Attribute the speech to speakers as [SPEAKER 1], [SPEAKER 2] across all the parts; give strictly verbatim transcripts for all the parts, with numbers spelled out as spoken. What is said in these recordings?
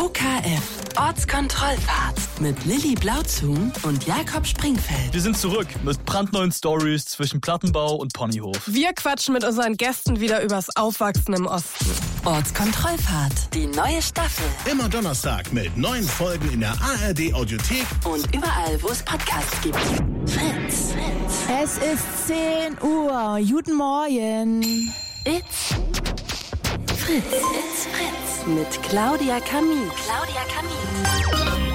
[SPEAKER 1] O K F Ortskontrollfahrt mit Lilly Blauzun und Jakob Springfeld.
[SPEAKER 2] Wir sind zurück mit brandneuen Stories zwischen Plattenbau und Ponyhof.
[SPEAKER 3] Wir quatschen mit unseren Gästen wieder übers Aufwachsen im Osten.
[SPEAKER 1] Ortskontrollfahrt, die neue Staffel.
[SPEAKER 4] Immer Donnerstag mit neuen Folgen in der A R D Audiothek
[SPEAKER 1] Und überall, wo es Podcasts gibt. Fritz, Fritz.
[SPEAKER 5] Es ist zehn Uhr. Guten Morgen.
[SPEAKER 1] It's Fritz. It's Fritz. Mit Claudia Kamit. Claudia Kamit.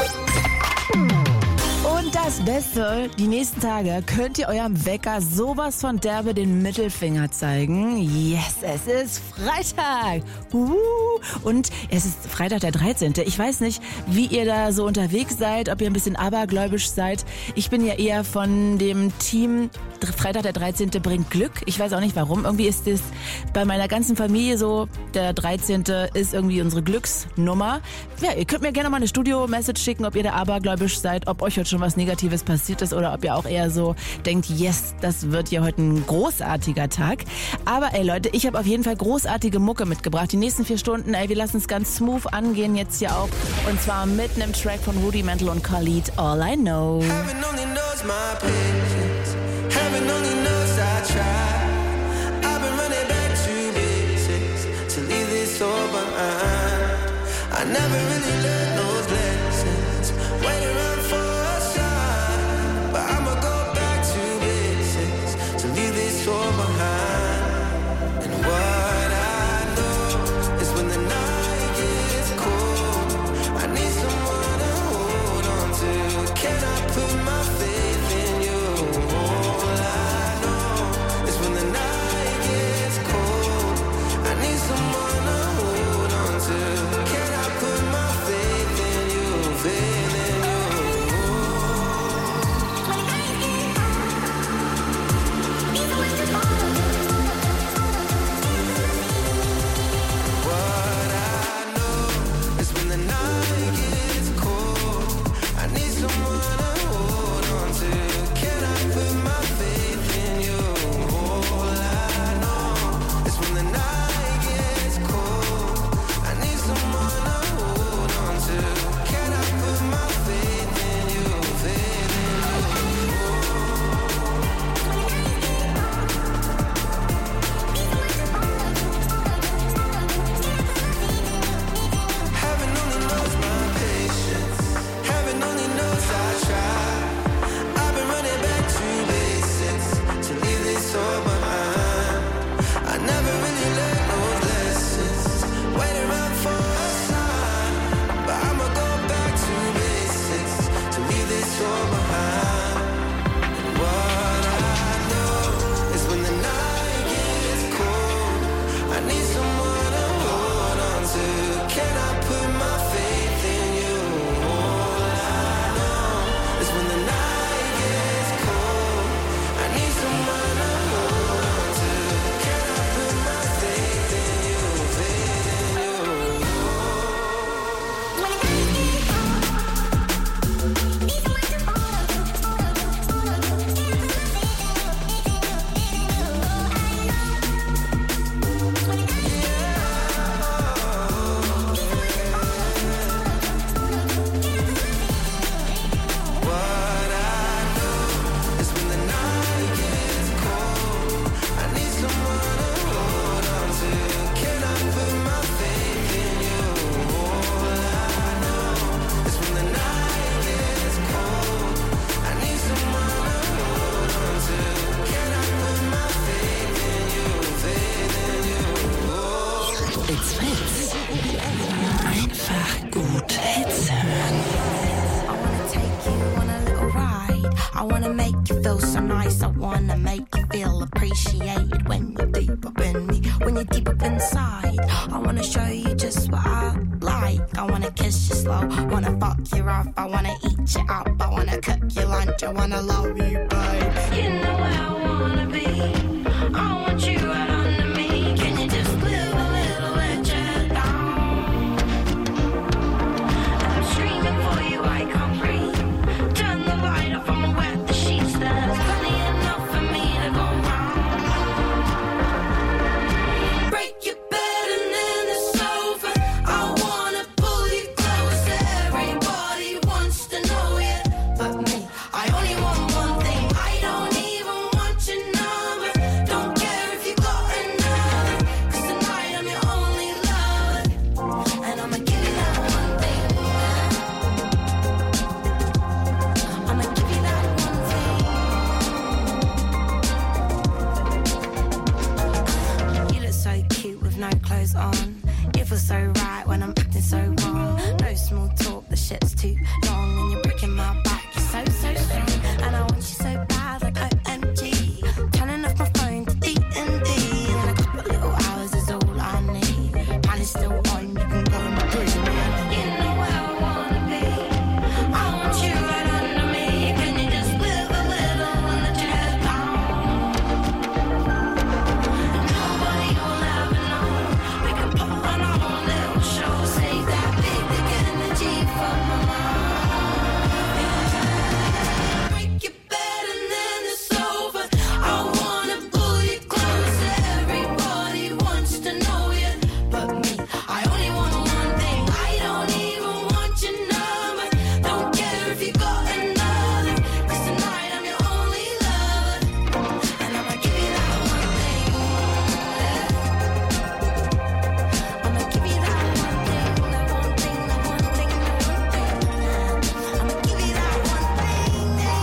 [SPEAKER 5] Und das Beste, die nächsten Tage könnt ihr eurem Wecker sowas von derbe den Mittelfinger zeigen. Yes, es ist Freitag. Uh, und es ist Freitag der dreizehnte Ich weiß nicht, wie ihr da so unterwegs seid, ob ihr ein bisschen abergläubisch seid. Ich bin ja eher von dem Team Freitag der dreizehnte bringt Glück. Ich weiß auch nicht warum. Irgendwie ist es bei meiner ganzen Familie so, der dreizehnte ist irgendwie unsere Glücksnummer. Ja, ihr könnt mir gerne mal eine Studio-Message schicken, ob ihr da abergläubisch seid, ob euch heute schon was Negatives passiert ist oder ob ihr auch eher so denkt, yes, das wird ja heute ein großartiger Tag. Aber ey Leute, ich habe auf jeden Fall großartige Mucke mitgebracht. Die nächsten vier Stunden, ey, wir lassen es ganz smooth angehen jetzt hier auch. Und zwar mit einem Track von Rudimental und Khalid, All I Know.
[SPEAKER 6] Heaven only knows my patience. Heaven only knows I try. I've been running back to basics to leave this all behind. I never really learned those lessons. Waiting around for a sign, but I'ma go back to basics to leave this all behind. And what I know is when the night gets cold, I need someone to hold on to. Can I put my faith in you? All I know is when the night gets cold, I need someone to hold on to. Can I put my faith in you? Faith in you. What I know is when the night gets cold, I need someone to hold on to. Can I put my faith in you? All I know is when the night gets cold, I need someone to hold on to. Can I put my faith in you? Faith in Heaven only knows my patience. Heaven only knows I try. I've been running back to basics to leave this all behind. I never really learned those lessons. Waiting around for a sign, but I'ma go back to basics to leave this all behind. And what I know is when the night gets cold, I need someone to hold on to. Can I put my faith in you? All I know is when the night gets cold, I need someone to hold on to. Can I put my faith in you? Faith in you. What I know is when the night gets cold, I need someone to hold on to. Can I put my faith in you? All I know is when the night gets cold, I need someone to hold on to. Can I put my faith in you? Faith in you.
[SPEAKER 1] It's Fritz. Einfach gut Hits hören.
[SPEAKER 7] I wanna take you on a little ride. I wanna make you feel so nice. I wanna make you feel appreciated when you're deep up in me, when you're deep up inside. I wanna show you just what I like. I wanna kiss you slow, wanna fuck you rough. I wanna eat you up, I wanna cook you lunch. I wanna love you, babe. You know where I wanna be. I want you right under me. Can you just live a little let you down? I'm screaming for you, I can't breathe. Turn the light off, I'ma wet the sheets. There's plenty enough for me to go round. Break your bed and then it's over. I wanna pull you close. shit's too long and you're breaking my back. You're so, so strong and I want you so bad like O M G. Turning off my phone to D and D and a couple little hours is all I need. And it's still on, you can go and prison me. You know where I wanna be. I want you right under me. Can you just live a little and let your head down? And nobody will ever know. We can put on our own little show. Save that big, big energy for my mind. Break your bed and then it's over. I wanna pull you close. Everybody wants to know you, but me. I only want one thing. I don't even want your number. Don't care if you got another. 'Cause tonight I'm your only lover. And I'ma give you that one thing. I'ma give you that one thing. That one thing, that one thing, that one thing. I'ma give you that one thing.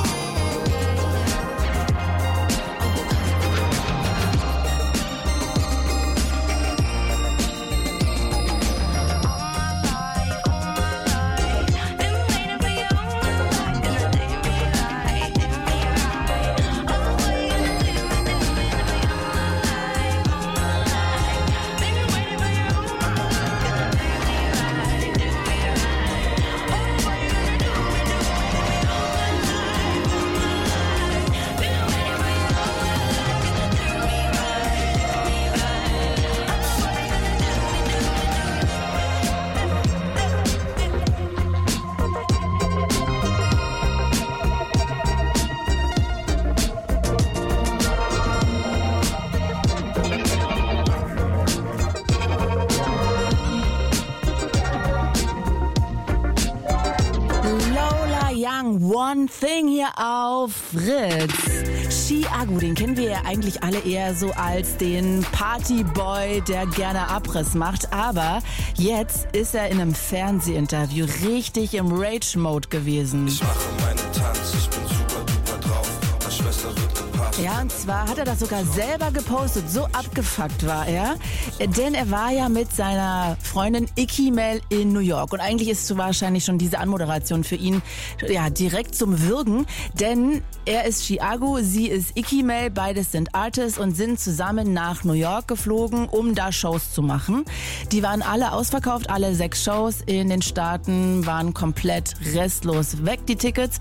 [SPEAKER 5] Lola Young, One Thing hier auf Fritz. Chiago, den kennen wir ja eigentlich alle eher so als den Partyboy, der gerne Abriss macht. Aber jetzt ist er in einem Fernsehinterview richtig im Rage-Mode gewesen.
[SPEAKER 6] Ich mache meinen Tanz, ich bin super duper drauf. Meine Schwester wird gepasst.
[SPEAKER 5] Ja, und zwar hat er das sogar selber gepostet. So abgefuckt war er. Denn er war ja mit seiner Freundin Icky Mel in New York. Und eigentlich ist so wahrscheinlich schon diese Anmoderation für ihn ja direkt zum Würgen. Denn er ist Chiago, sie ist Icky Mel. Beides sind Artists und sind zusammen nach New York geflogen, um da Shows zu machen. Die waren alle ausverkauft, alle sechs Shows in den Staaten waren komplett restlos weg, die Tickets.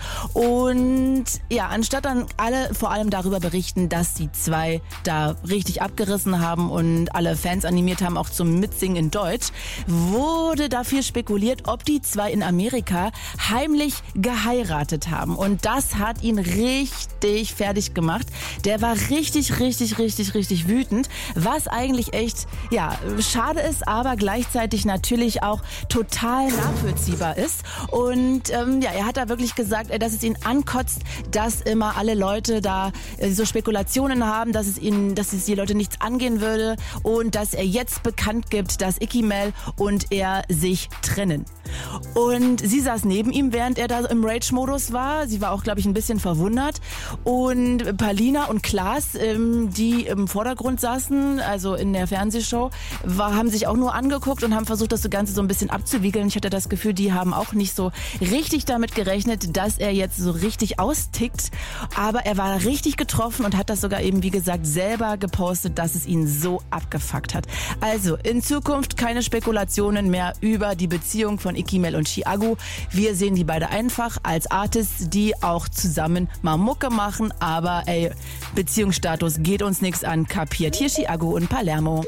[SPEAKER 5] Und ja, anstatt dann alle vor allem darüber berichten, dass die zwei da richtig abgerissen haben und alle Fans animiert haben, auch zum Mitsingen in Deutsch, wurde dafür spekuliert, ob die zwei in Amerika heimlich geheiratet haben. Und das hat ihn richtig fertig gemacht. Der war richtig, richtig, richtig, richtig wütend, was eigentlich echt, ja, schade ist, aber gleichzeitig natürlich auch total nachvollziehbar ist. Und ähm, ja, er hat da wirklich gesagt, äh, dass es ihn ankotzt, dass immer alle Leute da äh, so Spekulationen haben, dass es ihnen, dass es die Leute nichts angehen würde und dass er jetzt bekannt gibt, dass Icky Mel und er sich trennen. Und sie saß neben ihm, während er da im Rage-Modus war. Sie war auch, glaube ich, ein bisschen verwundert. Und Palina und Klaas, ähm, die im Vordergrund saßen, also in der Fernsehshow, war, haben sich auch nur angeguckt und haben versucht, das Ganze so ein bisschen abzuwiegeln. Ich hatte das Gefühl, die haben auch nicht so richtig damit gerechnet, dass er jetzt so richtig austickt. Aber er war richtig getroffen und hat das sogar eben, wie gesagt, selber gepostet, dass es ihn so abgefuckt hat. Also in Zukunft keine Spekulationen mehr über die Beziehung von Icky Mel und Chiago. Wir sehen die beide einfach als Artists, die auch zusammen mal Mucke machen. Aber ey, Beziehungsstatus geht uns nichts an. Kapiert. Hier Chiago und Palermo.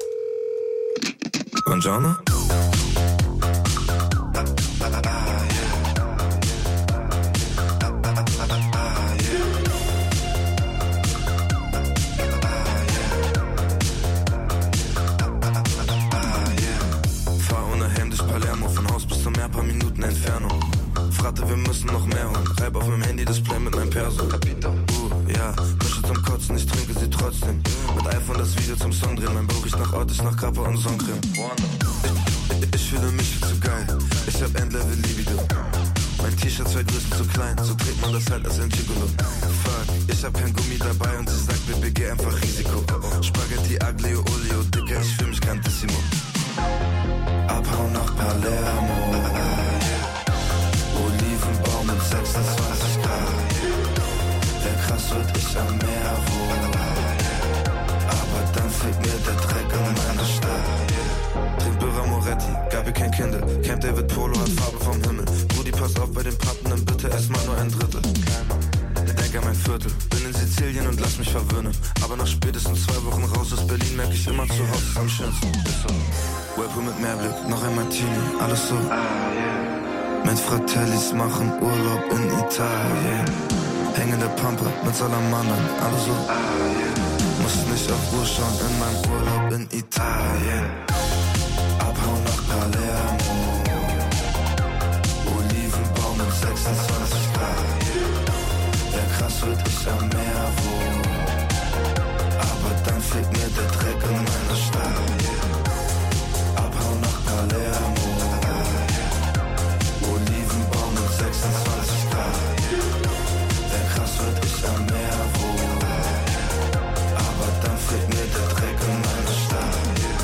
[SPEAKER 6] Buongiorno. Fahr ohne Helm durch Palermo, von Haus bis zum Meer, paar Minuten Entfernung. Fragte, wir müssen noch mehr holen. Reib auf meinem Handy-Display mit meinem Perso. Uh, ja, Mische zum Kotzen, ich trinke sie trotzdem. Mit iPhone das Video zum Song drehen. Mein Bauch riecht nach Autos, nach Kappa und Sonnencreme. Ich, ich, ich fühle mich viel zu geil. Ich hab Endlevel Libido. Mein T-Shirt zwei Größen zu klein, so trägt man das halt als ein Gigolo. Fuck, ich hab kein Gummi dabei und sie sagt, Baby, geh einfach Risiko. Spaghetti, Aglio, Olio, Dicker, ich fühl mich cantissimo. Abhauen nach Palermo. Kindle. Camp David Polo hat Farbe vom Himmel. Rudi, pass auf bei den Pappen, dann bitte erstmal nur ein Drittel. Denk an mein Viertel, bin in Sizilien und lass mich verwöhnen. Aber nach spätestens zwei Wochen raus aus Berlin merk ich immer, zu Hause ist am schönsten. Whirlpool mit Mehrblick, noch ein Martini, alles so. Mit Fratellis machen Urlaub in Italien. Hängende Pampe mit Salamandern, alles so. Muss nicht auf Uhr schauen in meinem Urlaub in Italien. Abhauen nach Palermo. Olivenbaum mit sechsundzwanzig Grad. Der krass wird ich am Meer wohnen. Aber dann fehlt mir der Dreck in meiner Stadt. Abhauen nach Palermo. Olivenbaum mit sechsundzwanzig Grad. Der krass wird ich am Meer wohnen. Aber dann fehlt mir der Dreck in meiner Stadt.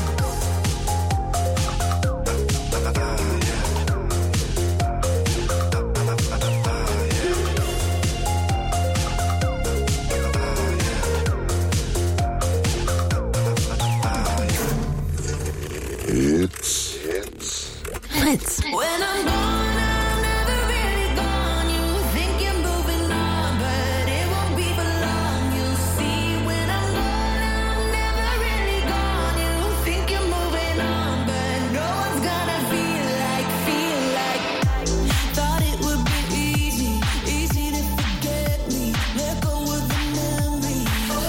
[SPEAKER 4] Hits. Hits.
[SPEAKER 1] Fritz.
[SPEAKER 7] When I'm gone, I'm never really gone. You think you're moving on, but it won't be for long. You'll see when I'm gone, I'm never really gone. You think you're moving on, but no one's gonna feel like, feel like. Thought it would be easy, easy to forget me. Let go of the memory.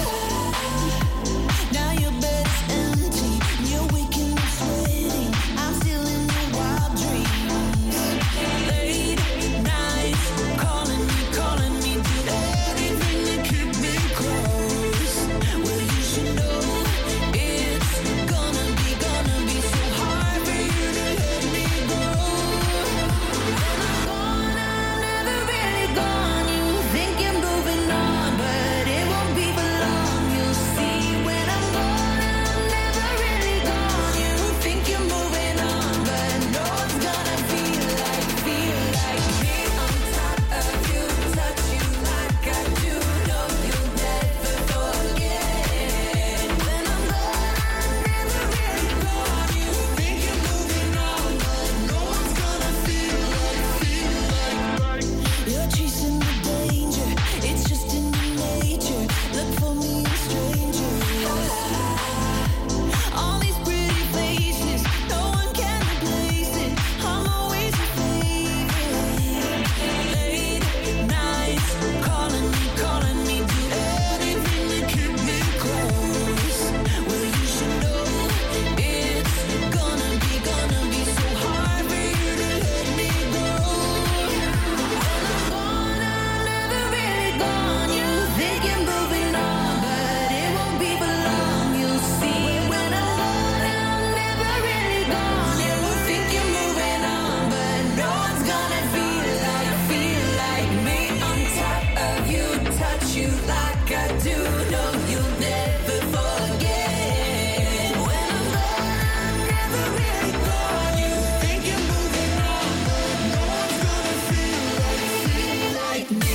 [SPEAKER 7] Now your bed is empty, you're waking up sweating. I'm still in your wild dreams. Late nights, calling me, calling me, do everything to keep me close. Well, you should know it's gonna be, gonna be so hard for you to let me go. When I'm gone, I'm never really gone. You think you're moving on, but it won't be for long. You'll see when I'm gone, I'm never really gone. You think you're moving on, but no one's gonna feel like, feel like me. On top of you, touch you like I do. Know you'll never forget. When I'm gone, I'm never really gone. You think you're moving on, but no one's gonna feel like, feel like. You're chasing the danger, it's just in your nature. Look for me in strangers. All these pretty faces, no one can replace it. I'm always your favorite. Late nights, calling me, calling me, do everything to keep me close. Well, you should know it's gonna be, gonna be so hard for you to let me go. When I'm gone, I'm never really gone. You think you're moving on, but it won't be for long. You'll see when I'm gone, I'm never really gone. You think you're moving on, but no one's gonna feel like, feel like me. On top of you, touch you like I do. Know you'll never forget. When I'm gone, I'm never really gone. You think you're moving on, but no one's gonna feel like, feel like me.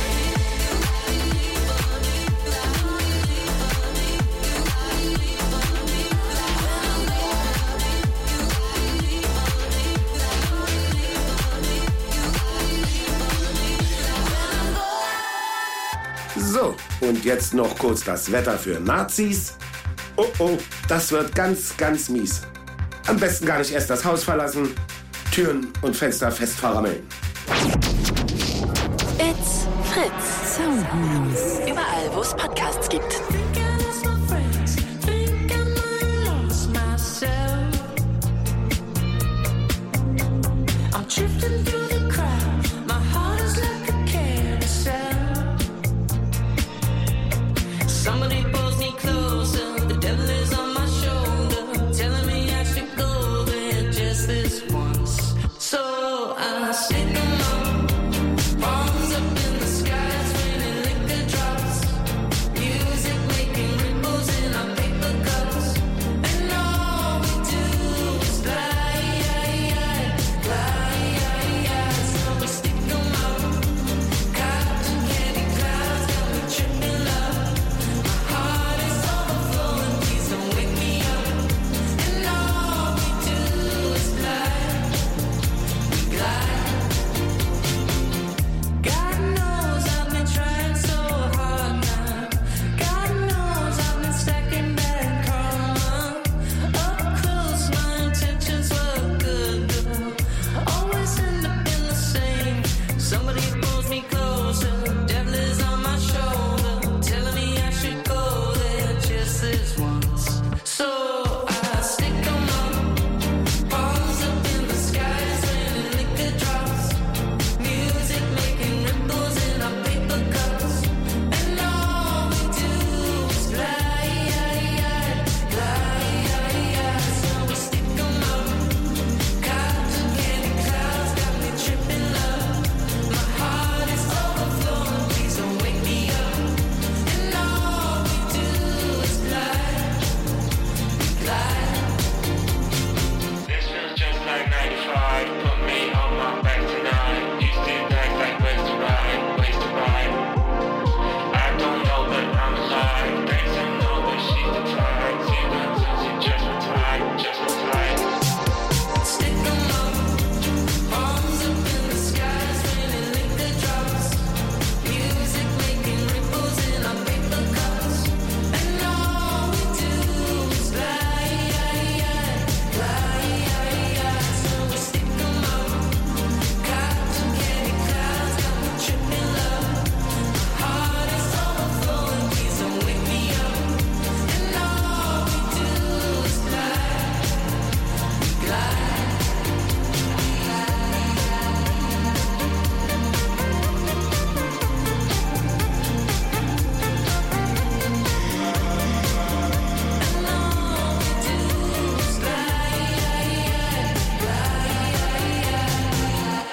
[SPEAKER 8] So, und jetzt noch kurz das Wetter für Nazis. Oh oh, das wird ganz, ganz mies. Am besten gar nicht erst das Haus verlassen, Türen und Fenster fest verrammeln.
[SPEAKER 1] It's Fritz. Sound News. Überall, wo es Podcasts gibt.
[SPEAKER 7] Think I lost my friends, think I might have lost myself. I'm drifting through the crowd, my heart is like a carousel. Somebody pulls me closer, the devil is on my shoulder, telling me I should go there just this once. So I sing along, palms up in the sky, raining liquor drops, music making ripples in our paper cups, and all we do is glide, glide, glide.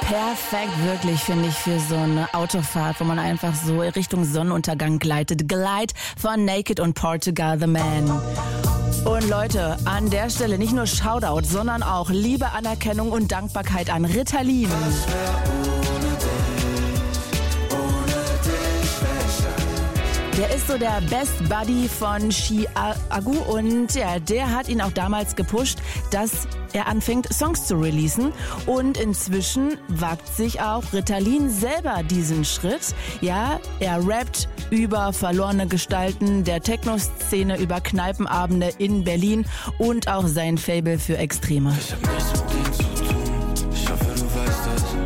[SPEAKER 5] perfekt wirklich, finde ich, für so eine Autofahrt, wo man einfach so Richtung Sonnenuntergang gleitet. Glide von Naked und Portugal the Man. Und Leute, an der Stelle nicht nur Shoutout, sondern auch Liebe, Anerkennung und Dankbarkeit an Ritalin. Der ist so der Best Buddy von Chiagu und ja, der hat ihn auch damals gepusht, dass er anfängt, Songs zu releasen. Und inzwischen wagt sich auch Ritalin selber diesen Schritt. Ja, er rappt über verlorene Gestalten der Techno-Szene, über Kneipenabende in Berlin und auch sein Faible für Extreme.
[SPEAKER 6] Ich hab nichts mit denen zu tun, ich hoffe du weißt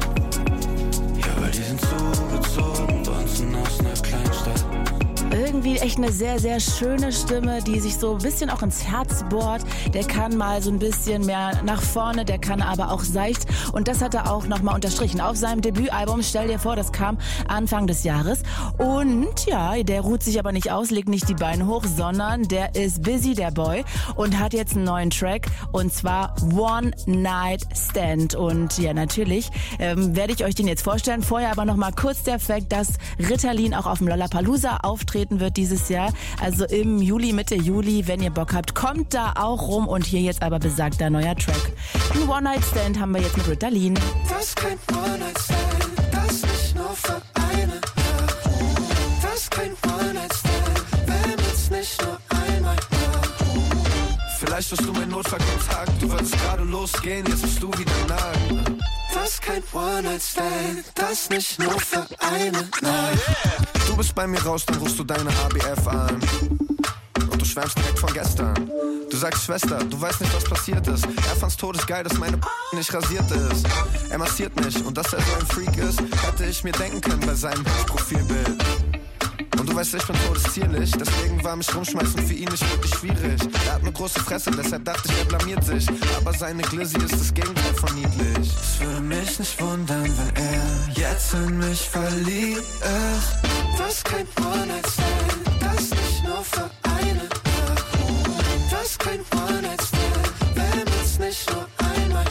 [SPEAKER 6] das. Ja, weil die sind zugezogen bei uns aus einer Kleinstadt.
[SPEAKER 5] Irgendwie echt eine sehr, sehr schöne Stimme, die sich so ein bisschen auch ins Herz bohrt. Der kann mal so ein bisschen mehr nach vorne, der kann aber auch seicht. Und das hat er auch nochmal unterstrichen auf seinem Debütalbum. Stell dir vor, das kam Anfang des Jahres. Und ja, der ruht sich aber nicht aus, legt nicht die Beine hoch, sondern der ist busy, der Boy. Und hat jetzt einen neuen Track und zwar One Night Stand. Und ja, natürlich ähm, werde ich euch den jetzt vorstellen. Vorher aber nochmal kurz der Fakt, dass Ritalin auch auf dem Lollapalooza auftreten wird dieses Jahr, also im Juli, Mitte Juli. Wenn ihr Bock habt, kommt da auch rum und hier jetzt aber besagter neuer Track. Ein One-Night-Stand haben wir jetzt mit Ritalin.
[SPEAKER 6] Das ist kein One-Night-Stand, das nicht nur für eine Nacht. Das ist kein One-Night-Stand, wenn es nicht nur einmal macht. Vielleicht wirst du mein Notfallkontakt, du wolltest gerade losgehen, jetzt bist du wieder nah. Das ist kein One-Night-Stand, das nicht nur für eine Nacht. Du bist bei mir raus, dann rufst du deine A B F an. Und du schwärmst direkt von gestern. Du sagst, Schwester, du weißt nicht, was passiert ist. Er fand's todesgeil, dass meine P nicht rasiert ist. Er massiert mich und dass er so ein Freak ist, hätte ich mir denken können bei seinem Profilbild. Und du weißt, ich bin todeszierlich, deswegen war mich rumschmeißen für ihn nicht wirklich schwierig. Er hat eine große Fresse, deshalb dachte ich, er blamiert sich. Aber seine Glizzy ist das Gegenteil von niedlich. Es würde mich nicht wundern, wenn er jetzt in mich verliebt ist. Das ist kein One-Night-Stand, das nicht nur für eine Nacht. Das ist kein One-Night-Stand, wenn es nicht nur einmal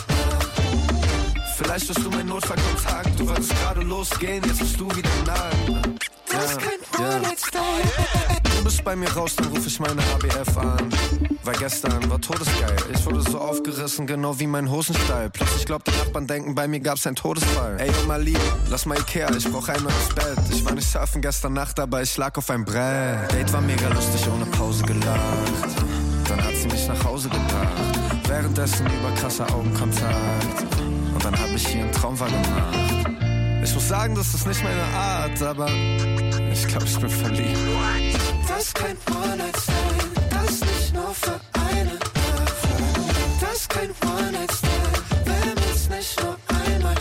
[SPEAKER 6] macht. Vielleicht wirst du mein Notfallkontakt, du wolltest gerade losgehen, jetzt bist du wieder nah. Das ist kein One-Night-Stand. Du bist bei mir raus, dann ruf ich meine A B F an. Weil gestern war todesgeil, ich wurde so aufgerissen, genau wie mein Hosenstall. Plötzlich glaubt die Nachbarn denken, bei mir gab's einen Todesfall. Ey, oh mal lieb, lass mal Ikea, ich brauch ein neues Bett. Ich war nicht surfen gestern Nacht, aber ich lag auf einem Brett. Date war mega lustig, ohne Pause gelacht. Dann hat sie mich nach Hause gebracht. Währenddessen über krasser Augenkontakt. Und dann hab ich ihr einen Traum wahrgemacht. Ich muss sagen, das ist nicht meine Art, aber ich glaube, ich bin verliebt. Das ist kein One-Night-Stand, das nicht nur für eine Nacht. Das ist kein One-Night-Stand, wenn es nicht nur einmal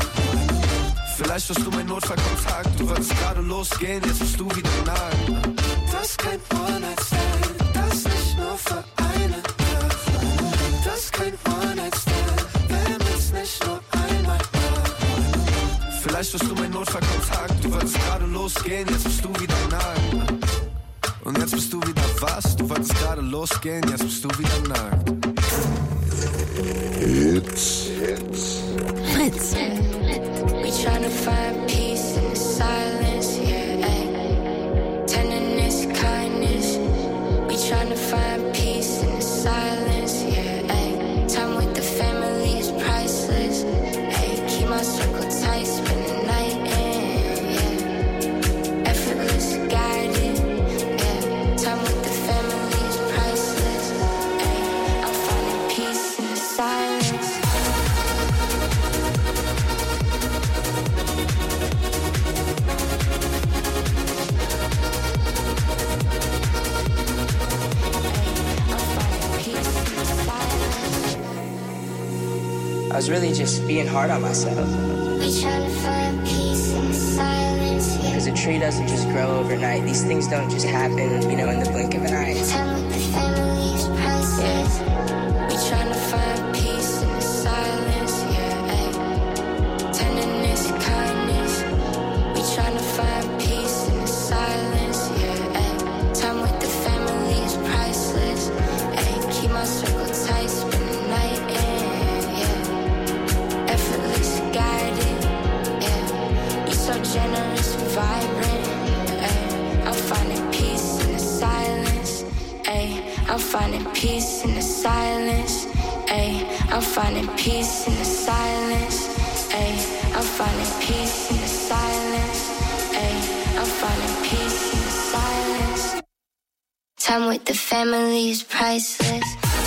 [SPEAKER 6] macht. Vielleicht wirst du mein Notfallkontakt, du wolltest gerade losgehen, jetzt bist du wieder nah. Das ist kein One-Night-Stand, das nicht nur für eine Nacht. Das ist kein One-Night-Stand, wenn es nicht nur einmal macht. Vielleicht wirst du mein Notfallkontakt, du wolltest gerade losgehen, jetzt bist du wieder nah. Und jetzt bist du wieder was? Du wolltest gerade losgehen, jetzt bist du wieder nackt.
[SPEAKER 4] Hits, Hits.
[SPEAKER 5] Fritz.
[SPEAKER 7] We tryna find peace in the silence, yeah, ay. Tenderness, kindness. We tryna find peace in the silence, yeah, ay. Time with the family is priceless, ay. Keep my circle tight, spend the night in, yeah. Effortless, guided, yeah. Time with the family is priceless, ay. I'm finding peace in the silence.
[SPEAKER 9] I was really just being hard on myself.
[SPEAKER 7] We tryna find peace in the silence, yeah.
[SPEAKER 9] Because a tree doesn't just grow overnight. These things don't just happen, you know, in the blink of an eye.
[SPEAKER 7] Time with the family is priceless. We tryna find peace in the silence, yeah, ay. Tenderness, kindness. We tryna find peace in the silence, yeah, ay. Time with the family is priceless, ay. Keep my circle tight, spend the night in, yeah. Effortless, guided. finding peace in the silence. Ay, I'm finding peace in the silence. Ay, I'm finding peace in the silence. Time with the family is priceless.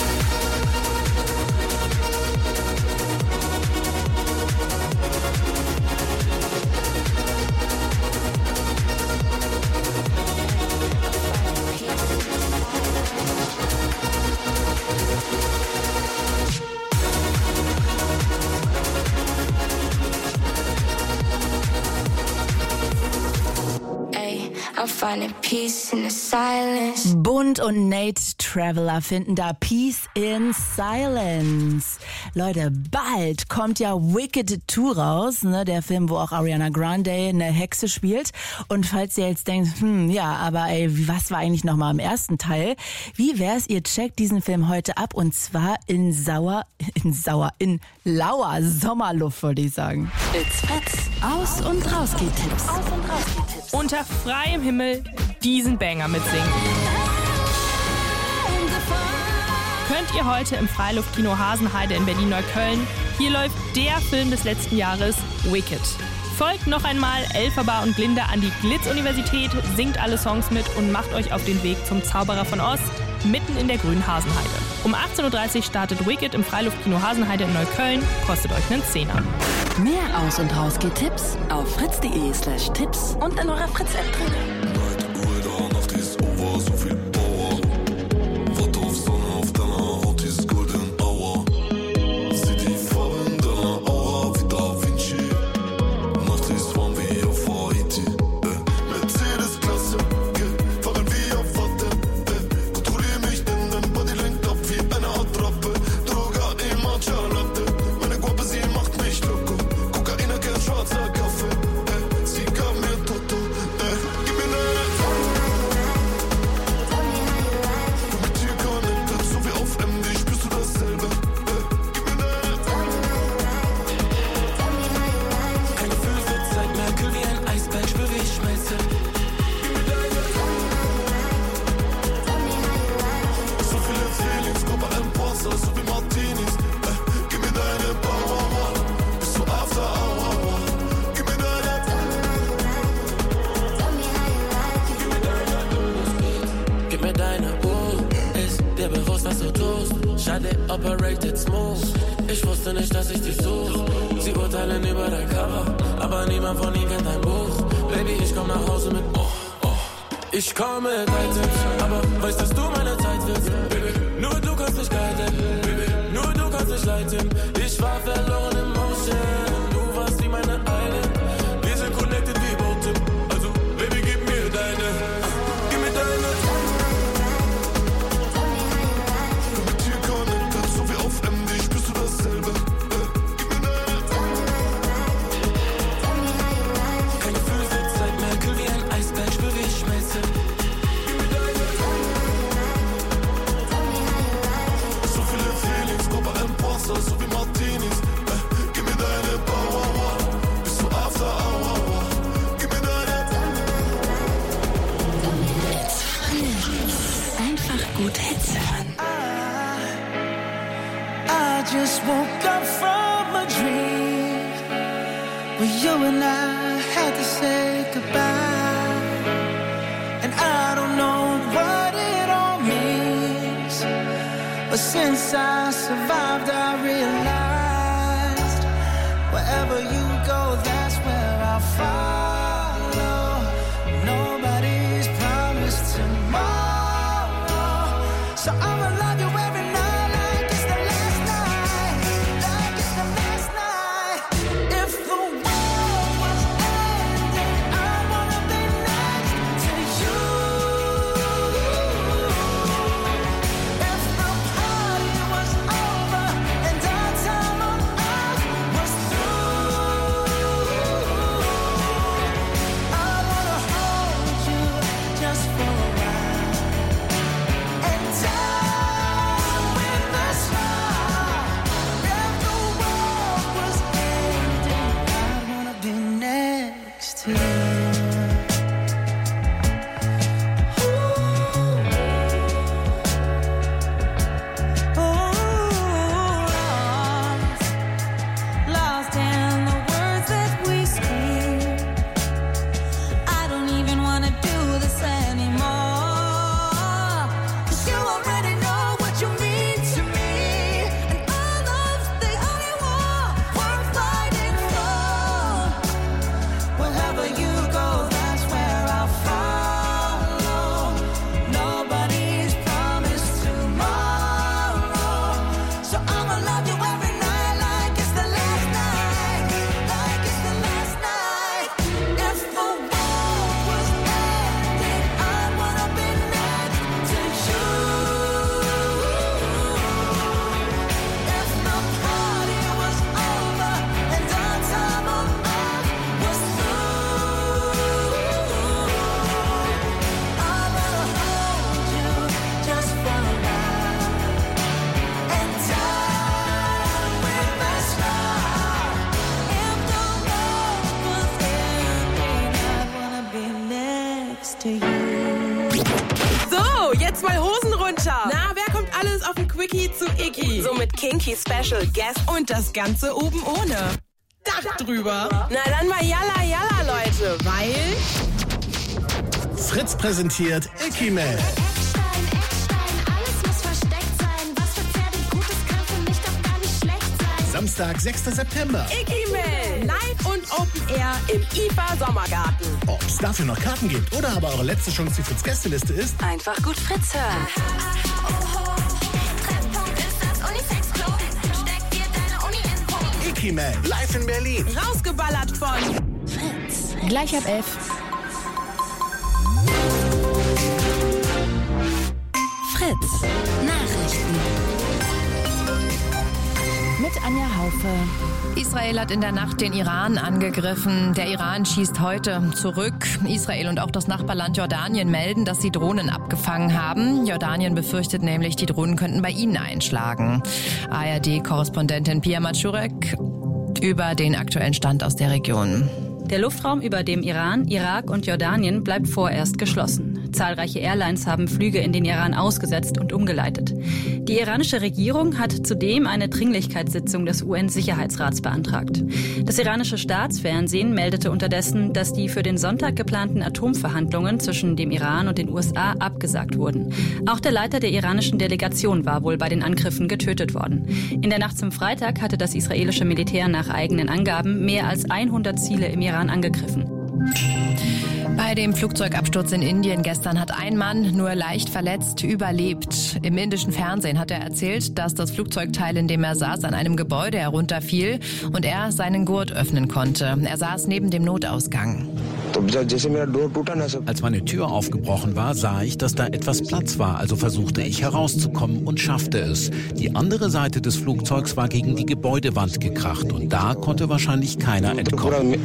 [SPEAKER 7] I'm finding peace in the silence.
[SPEAKER 5] Bund und Nate Traveler finden da Peace in Silence. Leute, bald kommt ja Wicked zwei raus, ne, der Film, wo auch Ariana Grande eine Hexe spielt. Und falls ihr jetzt denkt, hm, ja, aber ey, was war eigentlich nochmal im ersten Teil? Wie wär's, ihr checkt diesen Film heute ab und zwar in sauer, in sauer, in lauer Sommerluft, würde ich sagen.
[SPEAKER 1] It's Fritz. Aus und raus geht Tipps. Aus und raus geht Tipps.
[SPEAKER 3] Unter freiem Himmel diesen Banger mitsingen. Könnt ihr heute im Freiluftkino Hasenheide in Berlin-Neukölln. Hier läuft der Film des letzten Jahres, Wicked. Folgt noch einmal Elphaba und Glinda an die Glitz-Universität, singt alle Songs mit und macht euch auf den Weg zum Zauberer von Oz, mitten in der grünen Hasenheide. Um achtzehn Uhr dreißig startet Wicked im Freiluftkino Hasenheide in Neukölln, kostet euch einen Zehner.
[SPEAKER 1] Mehr Aus- und Raus-geht-Tipps auf fritz.de slash Tipps und in eurer Fritz-App drin.
[SPEAKER 6] Operated smooth. Ich wusste nicht, dass ich dich such. Sie urteilen über dein Cover, aber niemand von ihnen kennt dein Buch. Baby, ich komm nach Hause mit oh, oh. Ich komme mit Items, aber weißt, dass du meine Zeit willst. Baby, nur du kannst mich guiden. Baby, nur du kannst mich leiten. Ich war verloren im Motion. Du warst wie meine Island. Wir sind connected wie Boatem. Also, Baby, gib mir deine. Gib mir deine.
[SPEAKER 1] Gut Hits hören.
[SPEAKER 6] I just woke up from a dream where you and I had to say goodbye. And I don't know what it all means, but since I survived I realized wherever you go, that's where I'll follow. Nobody's promised tomorrow. So I'ma love you every night like it's the last night, like it's the last night. If the world was ending, I wanna be next to you. If the party was over and our time on earth was through, I wanna hold you just for a while.
[SPEAKER 10] jetzt mal Hosen runter. Na, wer kommt alles auf dem Quickie zu Icky? So mit Kinky Special Guest und das Ganze oben ohne Dach drüber. Na dann mal Yalla Yalla, Leute, weil...
[SPEAKER 4] Fritz präsentiert Icky Man.
[SPEAKER 11] Eckstein, Eckstein, alles muss versteckt sein. Was für Pferde Gutes kann für mich doch gar nicht schlecht sein.
[SPEAKER 4] Samstag, sechster September.
[SPEAKER 10] Icky Man, live und Open Air im I F A Sommergarten.
[SPEAKER 4] Ob es dafür noch Karten gibt oder aber eure letzte Chance die Fritz-Gästeliste ist,
[SPEAKER 1] Einfach gut Fritz hören.
[SPEAKER 11] Treffpunkt ist das Unisex-Club. Steck dir deine Uni-Info.
[SPEAKER 4] Icky Man, live in Berlin.
[SPEAKER 10] Rausgeballert von
[SPEAKER 1] Fritz.
[SPEAKER 5] Gleich ab elf.
[SPEAKER 1] Fritz. Nachrichten.
[SPEAKER 5] Mit Anja Haufe.
[SPEAKER 12] Israel hat in der Nacht den Iran angegriffen. Der Iran schießt heute zurück. Israel und auch das Nachbarland Jordanien melden, dass sie Drohnen abgefangen haben. Jordanien befürchtet nämlich, die Drohnen könnten bei ihnen einschlagen. A R D-Korrespondentin Pia Matschurek über den aktuellen Stand aus der Region.
[SPEAKER 13] Der Luftraum über dem Iran, Irak und Jordanien bleibt vorerst geschlossen. Zahlreiche Airlines haben Flüge in den Iran ausgesetzt und umgeleitet. Die iranische Regierung hat zudem eine Dringlichkeitssitzung des U N-Sicherheitsrats beantragt. Das iranische Staatsfernsehen meldete unterdessen, dass die für den Sonntag geplanten Atomverhandlungen zwischen dem Iran und den U S A abgesagt wurden. Auch der Leiter der iranischen Delegation war wohl bei den Angriffen getötet worden. In der Nacht zum Freitag hatte das israelische Militär nach eigenen Angaben mehr als hundert Ziele im Iran angegriffen.
[SPEAKER 12] Bei dem Flugzeugabsturz in Indien gestern hat ein Mann nur leicht verletzt überlebt. Im indischen Fernsehen hat er erzählt, dass das Flugzeugteil, in dem er saß, an einem Gebäude herunterfiel und er seinen Gurt öffnen konnte. Er saß neben dem Notausgang.
[SPEAKER 14] Als meine Tür aufgebrochen war, sah ich, dass da etwas Platz war, also versuchte ich herauszukommen und schaffte es. Die andere Seite des Flugzeugs war gegen die Gebäudewand gekracht und da konnte wahrscheinlich keiner entkommen.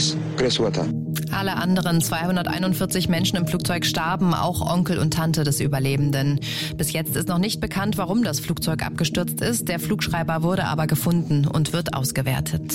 [SPEAKER 12] Alle anderen zweihunderteinundvierzig Menschen im Flugzeug starben, auch Onkel und Tante des Überlebenden. Bis jetzt ist noch nicht bekannt, warum das Flugzeug abgestürzt ist. Der Flugschreiber wurde aber gefunden und wird ausgewertet.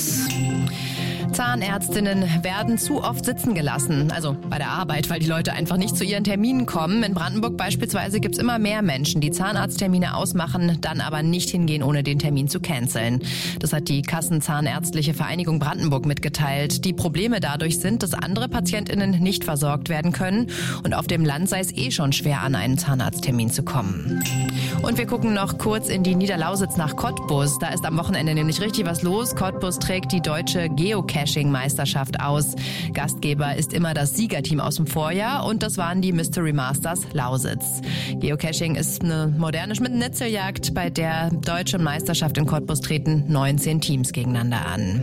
[SPEAKER 12] Zahnärztinnen werden zu oft sitzen gelassen, also bei der Arbeit, weil die Leute einfach nicht zu ihren Terminen kommen. In Brandenburg beispielsweise gibt es immer mehr Menschen, die Zahnarzttermine ausmachen, dann aber nicht hingehen, ohne den Termin zu canceln. Das hat die Kassenzahnärztliche Vereinigung Brandenburg mitgeteilt. Die Probleme dadurch sind, dass andere PatientInnen nicht versorgt werden können und auf dem Land sei es eh schon schwer, an einen Zahnarzttermin zu kommen. Und wir gucken noch kurz in die Niederlausitz nach Cottbus. Da ist am Wochenende nämlich richtig was los. Cottbus trägt die deutsche Geocaching-Meisterschaft aus. Gastgeber ist immer das Siegerteam aus dem Vorjahr und das waren die Mystery Masters Lausitz. Geocaching ist eine moderne Schnitzeljagd, bei der deutsche Meisterschaft in Cottbus treten neunzehn Teams gegeneinander an.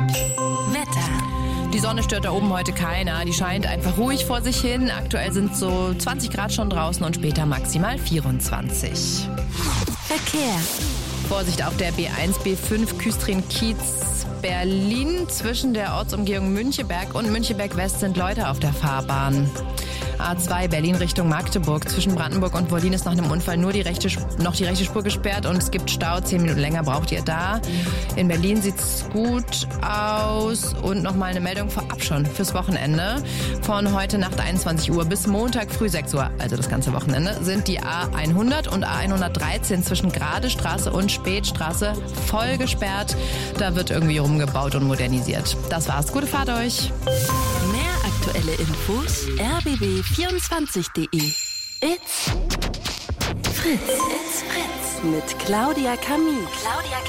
[SPEAKER 1] Wetter.
[SPEAKER 12] Die Sonne stört da oben heute keiner. Die scheint einfach ruhig vor sich hin. Aktuell sind so zwanzig Grad schon draußen und später maximal vierundzwanzig.
[SPEAKER 1] Verkehr.
[SPEAKER 12] Vorsicht auf der B eins B fünf Küstrin-Kiez Berlin. Zwischen der Ortsumgehung Müncheberg und Müncheberg West sind Leute auf der Fahrbahn. A zwei Berlin Richtung Magdeburg. Zwischen Brandenburg und Wollin ist nach einem Unfall nur die rechte, noch die rechte Spur gesperrt und es gibt Stau. Zehn Minuten länger braucht ihr da. In Berlin sieht's gut aus. Und nochmal eine Meldung vorab schon fürs Wochenende. Von heute Nacht einundzwanzig Uhr bis Montag früh sechs Uhr, also das ganze Wochenende, sind die A hundert und A hundertdreizehn zwischen Gradestraße und Spätstraße voll gesperrt. Da wird irgendwie rumgebaut und modernisiert. Das war's. Gute Fahrt euch.
[SPEAKER 1] Mehr aktuelle Infos r b b vierundzwanzig punkt de. It's Fritz. It's Fritz mit Claudia Kamit. Claudia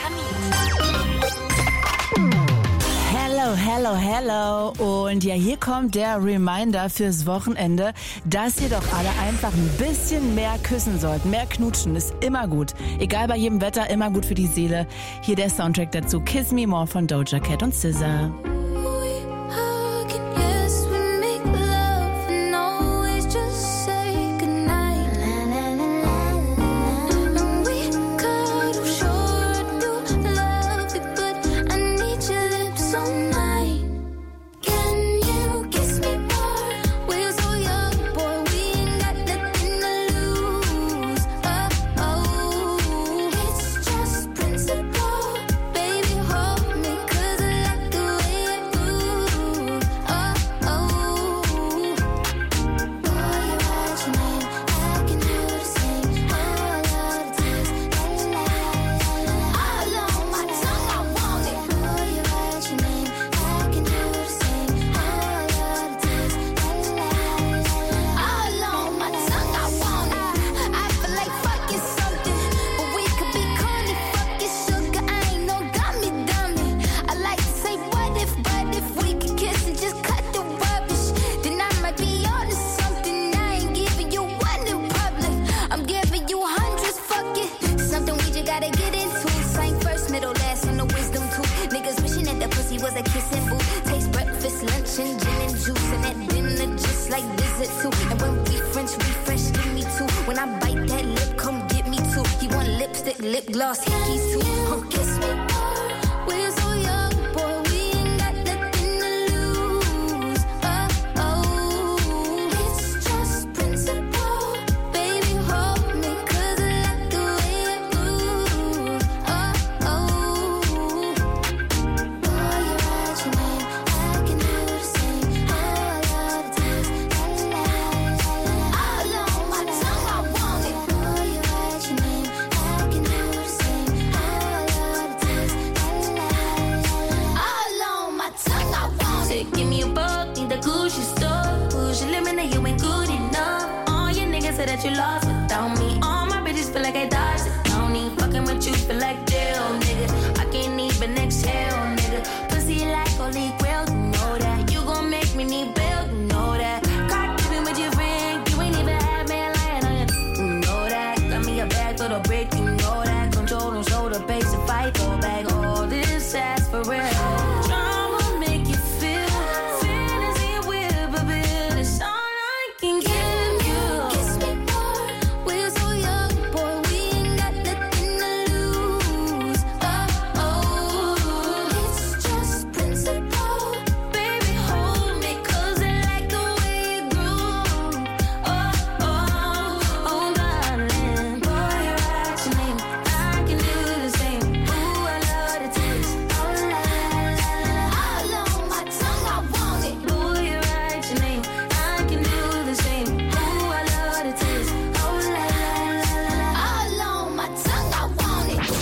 [SPEAKER 1] Kamit.
[SPEAKER 5] Hello, hello, hello. Und ja, hier kommt der Reminder fürs Wochenende, dass ihr doch alle einfach ein bisschen mehr küssen sollt. Mehr knutschen ist immer gut. Egal bei jedem Wetter, immer gut für die Seele. Hier der Soundtrack dazu. Kiss Me More von Doja Cat und S Z A.
[SPEAKER 11] Baby, hold me, 'cause I like the way
[SPEAKER 7] breakfast, lunch, and gin and juice. And at dinner, just like dessert too. And when we French, refresh, give me two. When I bite that lip, come get me two. He want lipstick, lip gloss, hickeys too. Oh, kiss me more. We're so young, boy, we ain't got nothing to lose. Oh, oh, it's just principle. Baby, hold me, cause I like the way you move. Oh, oh. Boy, you write your name, I can do the same. Oh, I love the taste. La, la, la, la. All on my tongue, I want it. Boy, you write your name, I can do the same. Oh, I love the taste. La, la, la, la. All on my tongue, I want it. Give me a buck, need the Gucci store. Push your limit, you ain't good enough. All your niggas say that you lost without me. All my bitches feel like I dodged it. I don't even fucking with you, feel like jail, nigga. I can't even exhale, nigga. Pussy like holy grail, you know that. You gon' make me need bail, you know that. Cock dipping with your friend, you ain't even had man lying on you, you know that. Got me a bag for the brick, you know that. Control and shoulder, pace and fight, go back. All this ass for real. Drama make you feel, fantasy with a bill. It's all I can give you. Kiss me more, we're so young, boy, we ain't got nothing to lose. Oh, oh, it's just principle. Baby, hold me, cause I like the way you groove. Oh, oh, oh, darling. Boy, you write your name, I can do the same. Ooh, I love the taste. Oh, la, la, la. All on my tongue, I want it. Boy, you write your name, I can do the same. Ooh, I love the taste. Oh, la, la, la, la. All on my tongue, I want it.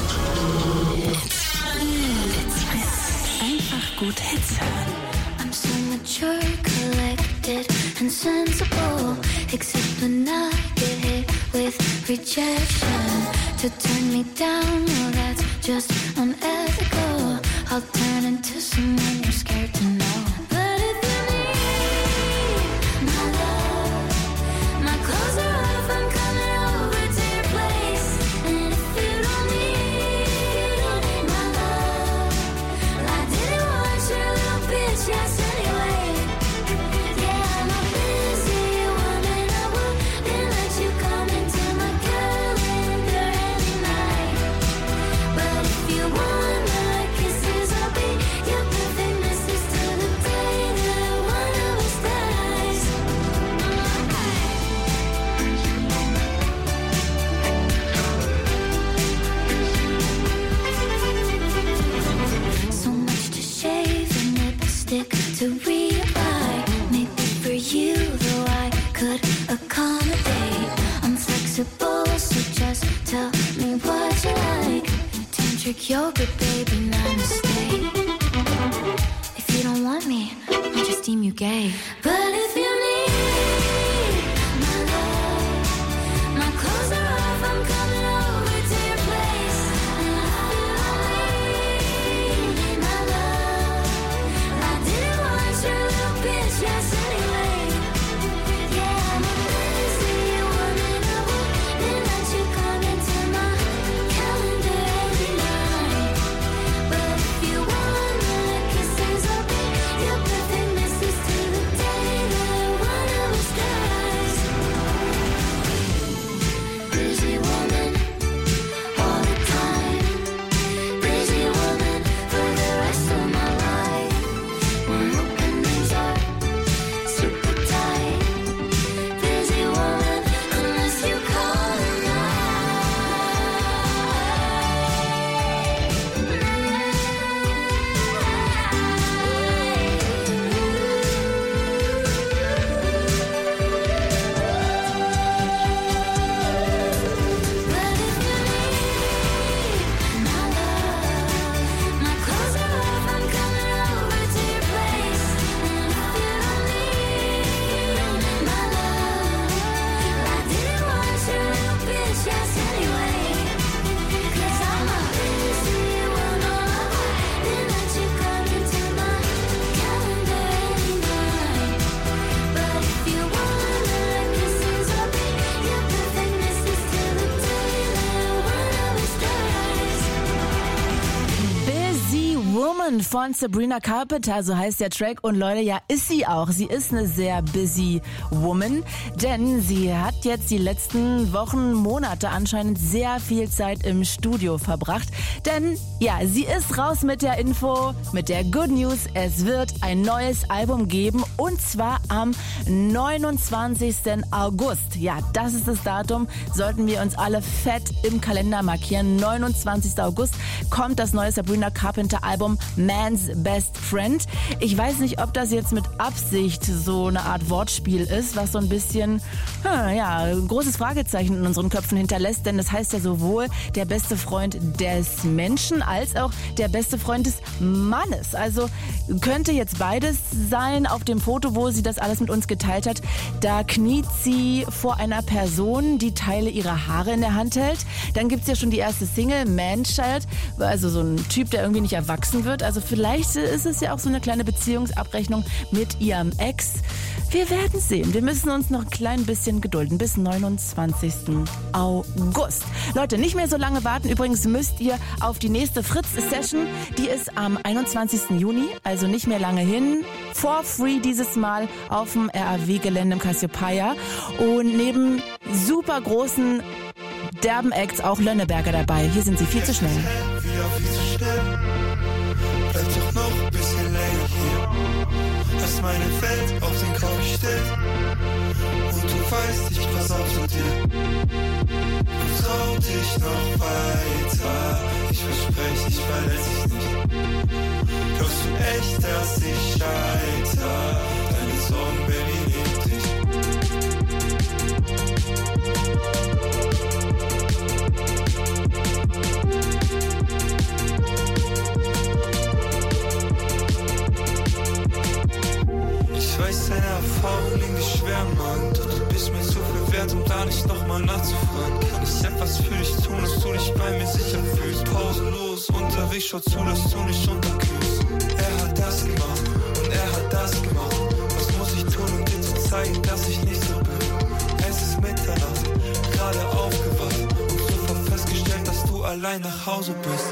[SPEAKER 1] Einfach gut Hits hören.
[SPEAKER 7] I'm so mature, collected, and sensible. Except when I get hit with rejection. To turn me down, well, that's just unethical. I'll turn into someone you're scared to know. But if you need my love, my clothes are off, I'm coming over to your place. And if you don't need my love, I didn't want your little bitch, yes, anyway. Yeah, I'm a busy woman, I wouldn't let you come into my calendar any night. But if you want my kisses, I'll be your perfect missus till the day that one of us dies. So much to shave and lipstick to reapply. Maybe for you, though I could accommodate. I'm flexible, so just tell me what you like. Tantric yogurt, baby, namaste. If you don't want me, I'll just deem you gay. But if you need my love, my clothes are off, I'm coming over to your place. And if you don't need my love, I didn't want your little bitch, yes, anyway. Yeah, I'm a busy woman, I wouldn't let you come into my calendar every night. But if you want my kisses, I'll be your perfect missus till the day that
[SPEAKER 5] Woman von Sabrina Carpenter, so heißt der Track. Und Leute, ja, ist sie auch. Sie ist eine sehr busy Woman, denn sie hat jetzt die letzten Wochen, Monate anscheinend sehr viel Zeit im Studio verbracht. Denn, ja, sie ist raus mit der Info, mit der Good News. Es wird ein neues Album geben und zwar am neunundzwanzigsten August. Ja, das ist das Datum. Sollten wir uns alle fett im Kalender markieren. neunundzwanzigsten August kommt das neue Sabrina Carpenter Album Man's Best Friend. Ich weiß nicht, ob das jetzt mit Absicht so eine Art Wortspiel ist, was so ein bisschen, hm, ja, ein großes Fragezeichen in unseren Köpfen hinterlässt, denn das heißt ja sowohl der beste Freund des Menschen als auch der beste Freund des Mannes. Also könnte jetzt beides sein. Auf dem Foto, wo sie das alles mit uns geteilt hat, da kniet sie vor einer Person, die Teile ihrer Haare in der Hand hält. Dann gibt's ja schon die erste Single, Man-Child, also so ein Typ, der irgendwie nicht erwachsen wird. Also vielleicht ist es ja auch so eine kleine Beziehungsabrechnung mit ihrem Ex. Wir werden sehen. Wir müssen uns noch ein klein bisschen gedulden bis neunundzwanzigsten August. Leute, nicht mehr so lange warten. Übrigens müsst ihr auf die nächste Fritz-Session. Die ist am einundzwanzigsten Juni, also nicht mehr lange hin. For free dieses Mal auf dem R A W-Gelände im Cassiopeia. Und neben super großen derben Acts auch Lönneberger dabei. Hier sind sie viel zu schnell.
[SPEAKER 6] Wieder viel zu schnell. Bleib doch noch ein bisschen länger hier. Lass meine Welt auf den Kopf stellt. Und du weißt, ich pass auf zu dir. Und trau dich noch weiter. Ich verspreche, ich verletze dich nicht. Glaubst du echt, dass ich scheiter? Deine Sorgen, Baby, lebt dich. Ich weiß, deine Erfahrungen liegen dir schwer im Magen. Doch du bist mir zu viel wert, um da nicht nochmal nachzufragen. Kann ich etwas für dich tun, dass du dich bei mir sicher fühlst? Pausenlos unterwegs, schau zu, dass du nicht unterkühlst. Er hat das gemacht und er hat das gemacht. Was muss ich tun, um dir zu zeigen, dass ich nicht so bin? Es ist Mitternacht, gerade aufgewacht und sofort festgestellt, dass du allein nach Hause bist.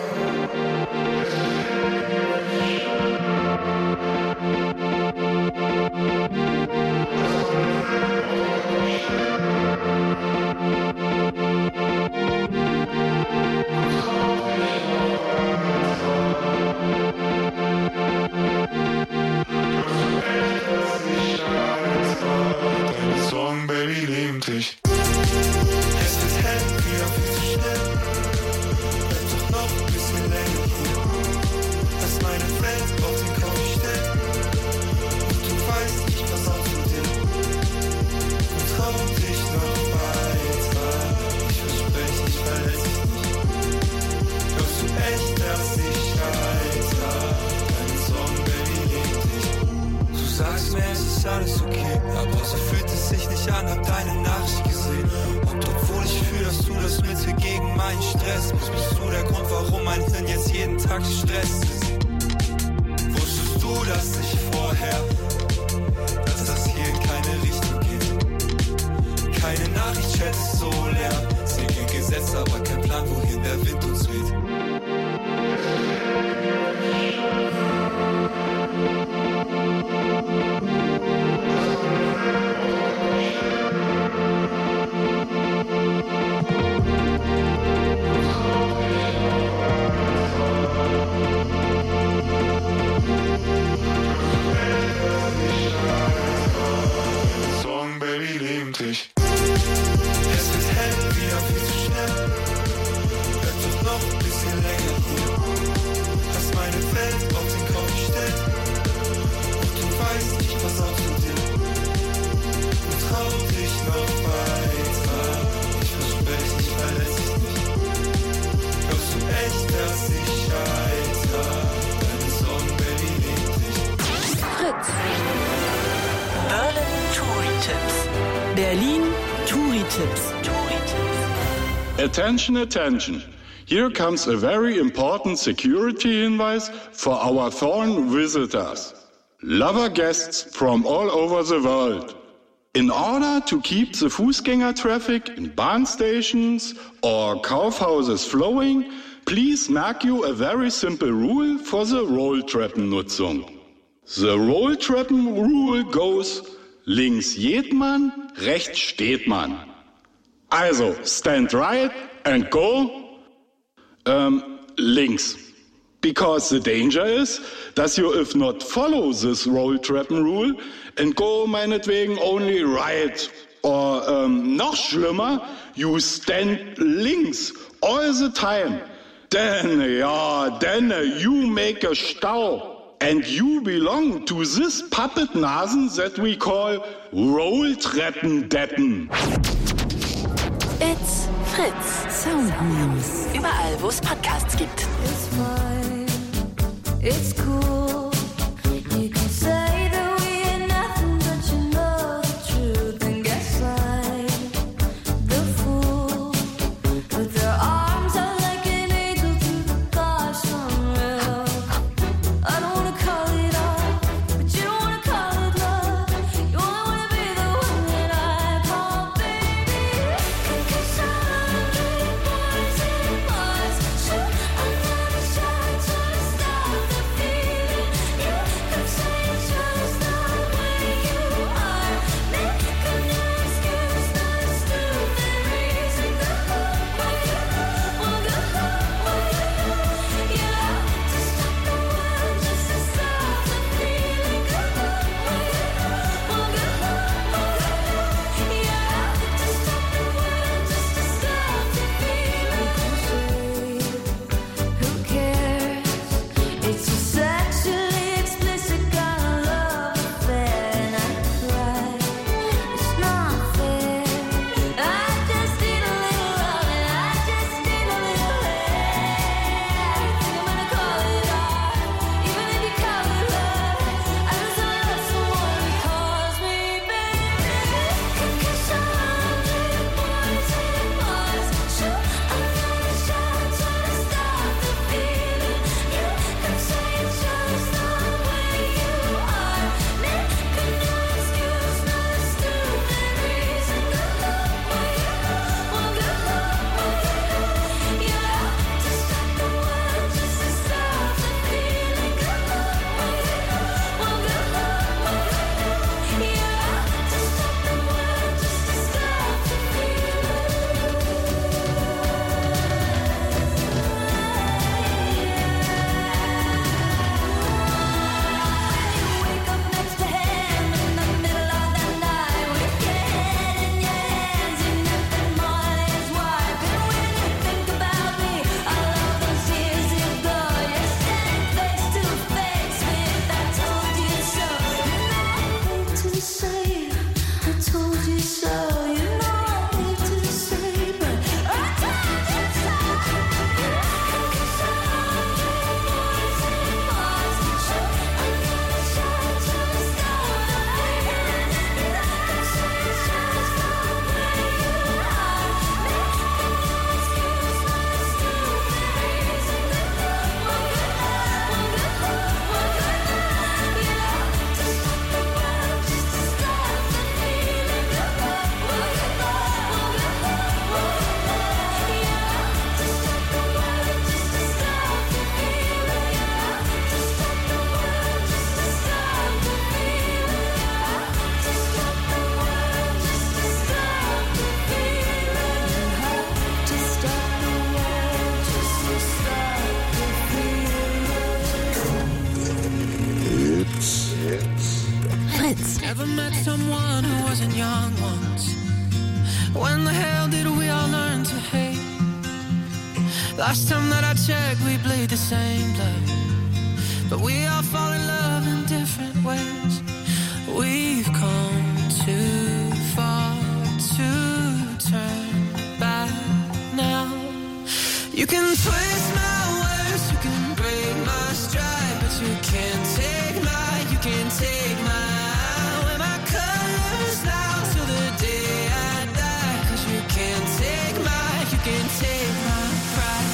[SPEAKER 6] Song, Baby, lieben dich. Es wird hell, wieder viel zu schnell. Bleib doch noch ein bisschen länger hier. Lass meine Welt auf den Kopf stellen. Und du weißt, ich pass auf zu dir. Und trau dich noch weiter. Ich verspreche, ich verletze dich nicht. Glaubst du echt, dass ich scheiter? Deine Sorgen, Baby, liebt dich. Du sagst mir, es ist alles okay, aber so fühlt es sich nicht an, hab deine Nachricht gesehen. Und obwohl ich fühle, dass du das Mittel gegen meinen Stress bist, bist du der Grund, warum mein Hirn jetzt jeden Tag gestresst ist. Wusstest du, dass ich vorher, dass das hier in keine Richtung geht? Keine Nachricht, Chat ist so leer. Segel gesetzt, aber kein Plan, wohin der Wind uns weht. Song, Baby, lieben dich. Es wird hell, wieder viel zu schnell. Bleib doch noch ein bisschen länger hier. Lass meine Welt auf den Kopf stellen. Und du weißt, ich pass auf zu dir. Und trau dich noch weiter. Ich verspreche, ich verletze dich nicht. Glaubst du echt, dass ich scheiter? Deine Sorgen, Baby, liebt dich.
[SPEAKER 1] Fritz. Berlin Touri-Tipps.
[SPEAKER 5] Berlin Touri-Tipps.
[SPEAKER 15] Attention, attention. Here comes a very important security hinweis for our foreign visitors. Lover guests from all over the world. In order to keep the Fußgänger traffic in Bahn stations or Kaufhauses flowing, please merk you a very simple rule for the Rolltreppennutzung. The Rolltreppen rule goes, links geht man, rechts steht man. Also, stand right and go um, links. Because the danger is that you if not follow this Rolltreppen rule and go meinetwegen only right. Or um, noch schlimmer, you stand links all the time. Then, ja, then uh, you make a Stau. And you belong to this puppet Nasen that we call Rolltreppendeppen.
[SPEAKER 1] It's Fritz. Sound News. Überall, wo es Podcasts gibt.
[SPEAKER 11] It's fine. It's cool. You can say that we ain't nothing, but you know the truth. And guess I'm the fool. With their arms out like an angel to the gods unreal. I don't wanna call it art, but you don't wanna call it love. You only wanna be the one that I call baby. Cause I'm dreaming boys and boys. Sure, I'm not shy to stop the feeling. You could say it's just the way you are. Making no excuse, no stupid reason. Go home, well, go home, well, go home, well, go home. You have to stop the world just to stop the feeling. Go home, well, go home, well, go home, well, go home. You have to stop the world just to stop the feeling. Who cares? It's a sexually explicit kind of love affair, and I cry. It's not fair. I just need a little love, and I just need a little hair. I think I'm gonna call it art, even if you call it love. I just love someone who calls me baby. Cause I'm dreaming boys and boys. Sure, I'm not shy to stop the feeling. You could say it's just the way you are. Making no excuse, no stupid reason. Go home, well, go home, well, go home, well, go home. You have to stop the world just to stop the feeling. Go home, well, go home, well, go home, well, go home. You have to stop the world just to stop the Wake up next to him in the middle of the night with your head in your hands and nothing more than his wife. And when you think about me, all of those years ago, you're standing face to face with I told you so. You know I hate to say I told you so. You know I hate to say, but I told you so. Cause I'm dreaming boys and boys. Sure, I'm not shy to stop the feeling. You could say it's just the way you are. Making no excuse, no stupid reason. Go home, well, go home, well, go home, well, go home. You have to stop the world just to stop the feeling. Go home, well, go home, well, go home, well, go home. You have to stop the world just to stop the feeling. You have to stop the world just to stop the feeling. You have to stop the world just to stop the feeling. You have to stop the world just to stop the feeling.
[SPEAKER 1] Fritz.
[SPEAKER 6] Ever met someone who wasn't young once? When the hell did we all learn to hate? Last time that I checked, we bleed the same blood, but we all fall in love in different ways. We've come too far to turn back now. You can twist my words, you can break my stride, but you can't take my, you can't take my, wear my colors now till the day I die. Cause you can't take my, you can't take my pride.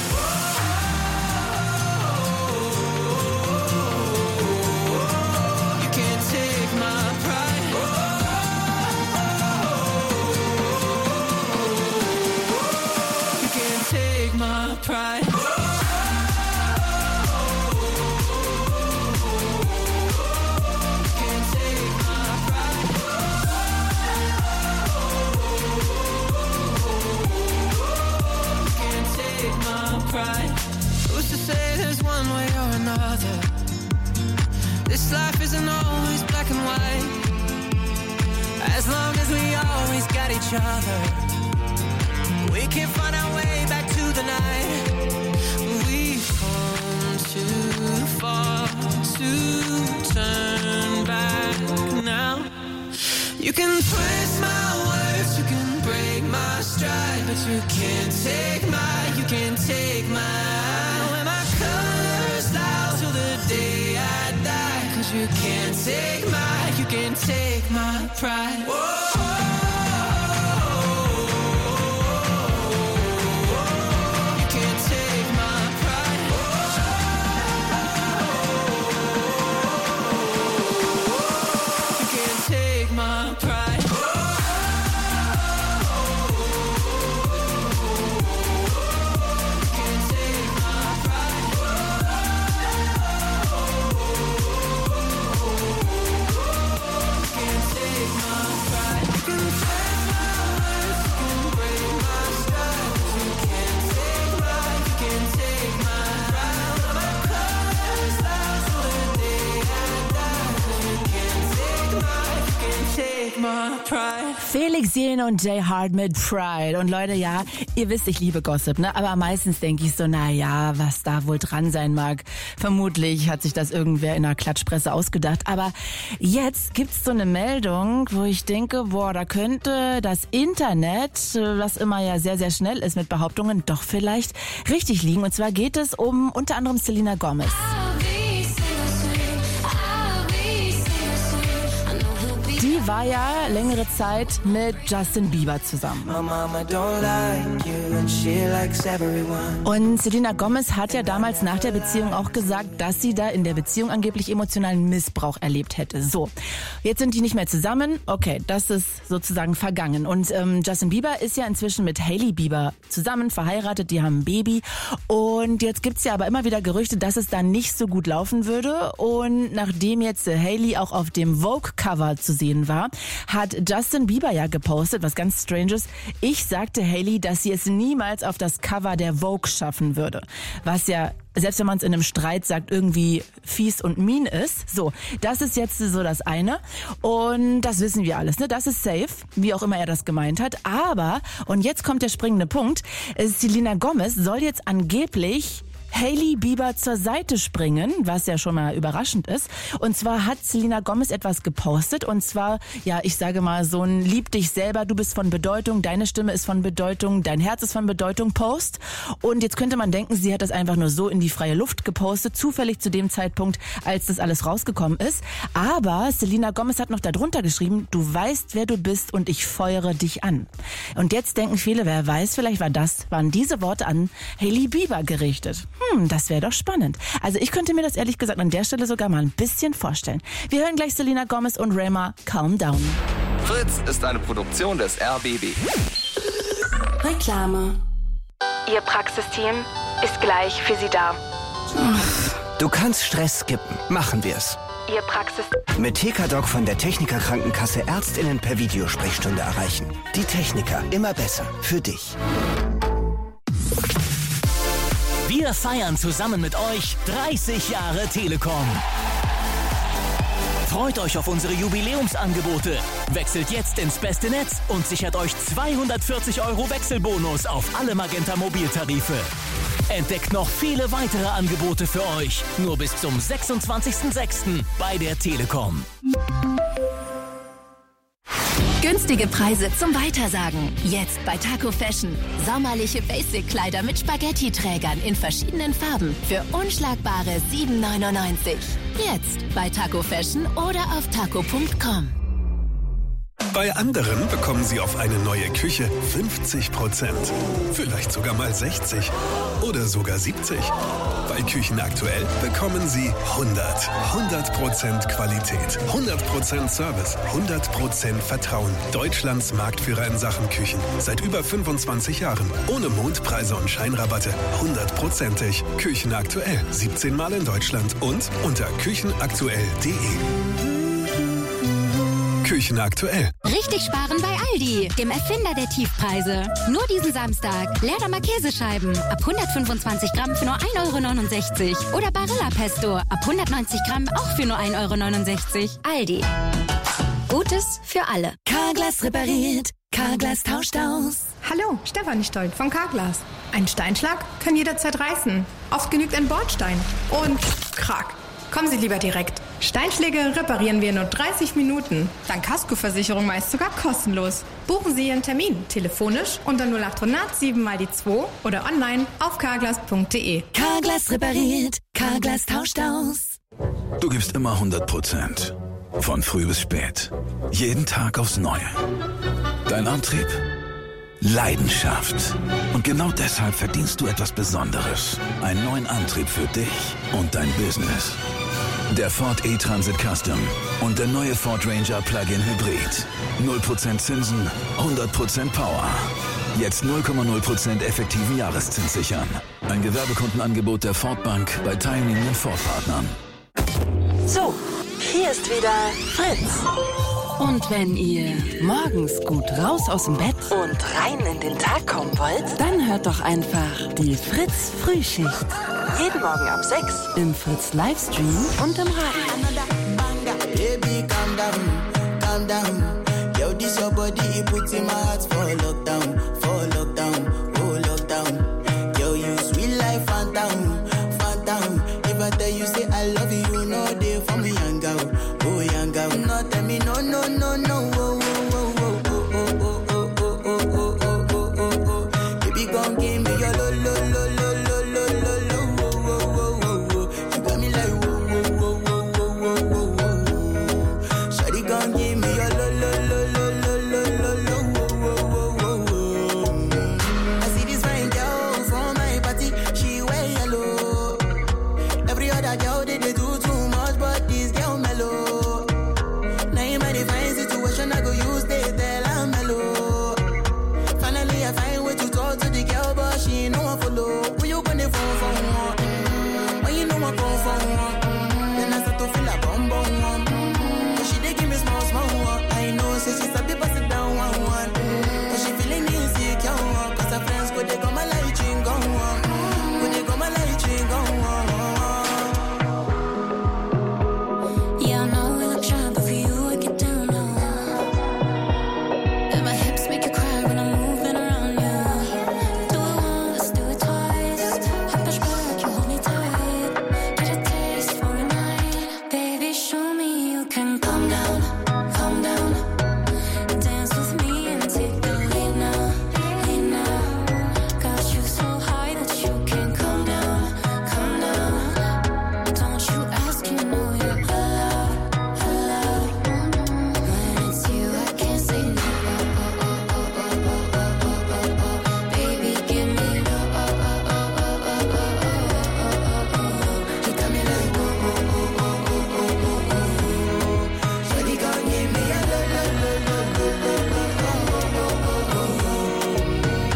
[SPEAKER 6] You can't take my pride. You can't take my pride. wasn't always black and white. As long as we always got each other, we can find our way back to the night. We've come too far to turn back now. You can twist my words, you can break my stride, but you can't take my, you can't take my, when my colors out till the day I die. Cause you can't take my, you can't take my pride. Whoa.
[SPEAKER 5] Felix Jähn und Jay Hart mit Pride. Und Leute, ja, ihr wisst, ich liebe Gossip, ne? Aber meistens denke ich so, na ja, was da wohl dran sein mag. Vermutlich hat sich das irgendwer in der Klatschpresse ausgedacht. Aber jetzt gibt's so eine Meldung, wo ich denke, boah, da könnte das Internet, was immer ja sehr, sehr schnell ist mit Behauptungen, doch vielleicht richtig liegen. Und zwar geht es um unter anderem Selena Gomez. Die war ja längere Zeit mit Justin Bieber zusammen. Und Selena Gomez hat ja damals nach der Beziehung auch gesagt, dass sie da in der Beziehung angeblich emotionalen Missbrauch erlebt hätte. So, jetzt sind die nicht mehr zusammen. Okay, das ist sozusagen vergangen. Und ähm, Justin Bieber ist ja inzwischen mit Hailey Bieber zusammen, verheiratet, die haben ein Baby. Und jetzt gibt's ja aber immer wieder Gerüchte, dass es da nicht so gut laufen würde. Und nachdem jetzt äh, Hailey auch auf dem Vogue-Cover zu sehen war, hat Justin Bieber ja gepostet, was ganz Stranges. Ich sagte Hailey, dass sie es niemals auf das Cover der Vogue schaffen würde. Was ja, selbst wenn man es in einem Streit sagt, irgendwie fies und mean ist. So, das ist jetzt so das eine. Und das wissen wir alles, ne? Das ist safe, wie auch immer er das gemeint hat. Aber, und jetzt kommt der springende Punkt, Selena Gomez soll jetzt angeblich Hailey Bieber zur Seite springen, was ja schon mal überraschend ist. Und zwar hat Selena Gomez etwas gepostet und zwar, ja, ich sage mal so ein Lieb dich selber, du bist von Bedeutung, deine Stimme ist von Bedeutung, dein Herz ist von Bedeutung Post. Und jetzt könnte man denken, sie hat das einfach nur so in die freie Luft gepostet, zufällig zu dem Zeitpunkt, als das alles rausgekommen ist. Aber Selena Gomez hat noch darunter geschrieben, du weißt, wer du bist und ich feuere dich an. Und jetzt denken viele, wer weiß, vielleicht war das, waren diese Worte an Hailey Bieber gerichtet. Hm, das wäre doch spannend. Also ich könnte mir das ehrlich gesagt an der Stelle sogar mal ein bisschen vorstellen. Wir hören gleich Selena Gomez und Rema, Calm Down.
[SPEAKER 16] Fritz ist eine Produktion des R B B.
[SPEAKER 1] Reklame. Ihr Praxisteam ist gleich für Sie da.
[SPEAKER 17] Du kannst Stress skippen. Machen wir's.
[SPEAKER 1] Ihr Praxis...
[SPEAKER 17] Mit T K Doc von der Techniker Krankenkasse Ärztinnen per Videosprechstunde erreichen. Die Techniker, immer besser. Für dich.
[SPEAKER 18] Wir feiern zusammen mit euch dreißig Jahre Telekom. Freut euch auf unsere Jubiläumsangebote. Wechselt jetzt ins beste Netz und sichert euch zweihundertvierzig Euro Wechselbonus auf alle Magenta Mobiltarife. Entdeckt noch viele weitere Angebote für euch. Nur bis zum sechsundzwanzigsten sechsten bei der Telekom.
[SPEAKER 1] Günstige Preise zum Weitersagen. Jetzt bei Taco Fashion. Sommerliche Basic-Kleider mit Spaghetti-Trägern in verschiedenen Farben für unschlagbare sieben neunundneunzig. Jetzt bei Taco Fashion oder auf taco punkt com.
[SPEAKER 19] Bei anderen bekommen Sie auf eine neue Küche fünfzig Prozent. Vielleicht sogar mal sechzig oder sogar siebzig. Bei Küchen aktuell bekommen Sie hundert. hundert Prozent Qualität, hundert Prozent Service, hundert Prozent Vertrauen. Deutschlands Marktführer in Sachen Küchen. Seit über fünfundzwanzig Jahren. Ohne Mondpreise und Scheinrabatte. hundertprozentig. Küchen aktuell. siebzehn Mal in Deutschland und unter küchenaktuell punkt de. Küchen aktuell.
[SPEAKER 20] Richtig sparen bei Aldi, dem Erfinder der Tiefpreise. Nur diesen Samstag. Leerdammer Käsescheiben ab hundertfünfundzwanzig Gramm für nur ein Euro neunundsechzig. Oder Barilla Pesto ab hundertneunzig Gramm auch für nur ein Euro neunundsechzig. Aldi. Gutes für alle.
[SPEAKER 1] Carglass repariert. Carglass tauscht aus.
[SPEAKER 21] Hallo, Stefanie Stoll von Carglass. Ein Steinschlag kann jederzeit reißen. Oft genügt ein Bordstein. Und krack. Kommen Sie lieber direkt. Steinschläge reparieren wir in nur dreißig Minuten. Dank Kaskoversicherung meist sogar kostenlos. Buchen Sie Ihren Termin telefonisch unter null achthundert sieben mal die zwei oder online auf carglass punkt de.
[SPEAKER 1] Carglass repariert. Carglass tauscht aus.
[SPEAKER 22] Du gibst immer hundert Prozent. Von früh bis spät. Jeden Tag aufs Neue. Dein Antrieb? Leidenschaft. Und genau deshalb verdienst du etwas Besonderes. Einen neuen Antrieb für dich und dein Business. Der Ford E-Transit Custom und der neue Ford Ranger Plug-in Hybrid. null Prozent Zinsen, hundert Prozent Power. Jetzt null Komma null Prozent effektiven Jahreszins sichern. Ein Gewerbekundenangebot der Ford Bank bei teilnehmenden Ford-Partnern.
[SPEAKER 1] So, hier ist wieder Fritz. Und wenn ihr morgens gut raus aus dem Bett und rein in den Tag kommen wollt, dann hört doch einfach die Fritz Frühschicht. Jeden Morgen ab sechs im Fritz Livestream und im Radio.
[SPEAKER 6] Baby, calm down, calm down. Yo, this your body, it puts in my heart for lockdown, for lockdown, oh lockdown. Yo, you sweet life, phantom, phantom. If I tell you say I love you, no day for me, young girl, oh young girl. No tell me no, no, no, no, oh, oh, oh, oh, oh, oh, oh, oh, oh, oh, oh, oh, oh. Baby, gon' give me your lo, lo, lo, lo, lo, lo, lo, lo, oh, oh, oh, oh, oh. You got me like whoa, whoa, whoa, whoa, whoa, whoa, whoa. Shawty gon' give me your lo, lo, lo, lo, lo, lo, lo, lo, oh, oh, oh, oh, oh. I see this fine girl from my party, she wear yellow. Every other girl they, they do too much, but this girl mellow. Now in my divine situation, I go use they tell I'm mellow. Finally, I find way to talk to the girl, but she ain't no one follow. Who you gonna phone for one? Mm-hmm. When you know I come for one, mm-hmm. Then I start to feel a bum bum one. Mm-hmm. But she dey give me small small one. I know, say she's a bit pass it down one one. Mm-hmm. But she feeling insecure, cause her friends go they come my light ring go on. Go they come my light ring go on.
[SPEAKER 11] Yeah, I know we look shy, but for you I get down low. And my hips make you cry when I'm moving around you. Do it once, do it twice. I push back, you hold me tight. Get a taste for a night. Baby, show me you can calm down, calm down. Dance with me and take the lead now, lead now. Got you so high that you can't calm down, calm down. Don't you ask, you know you're allowed, allowed. When it's you, I can't say no. Oh, oh, oh, oh, oh, oh, oh, oh, oh. Baby, give me the oh, oh, oh, oh, oh, oh, oh, oh, oh. You got me like oh, oh, oh, oh, oh, oh, oh, oh. Shawty gon' give me a lo, lo, lo, lo, lo, lo, lo, oh, oh, oh,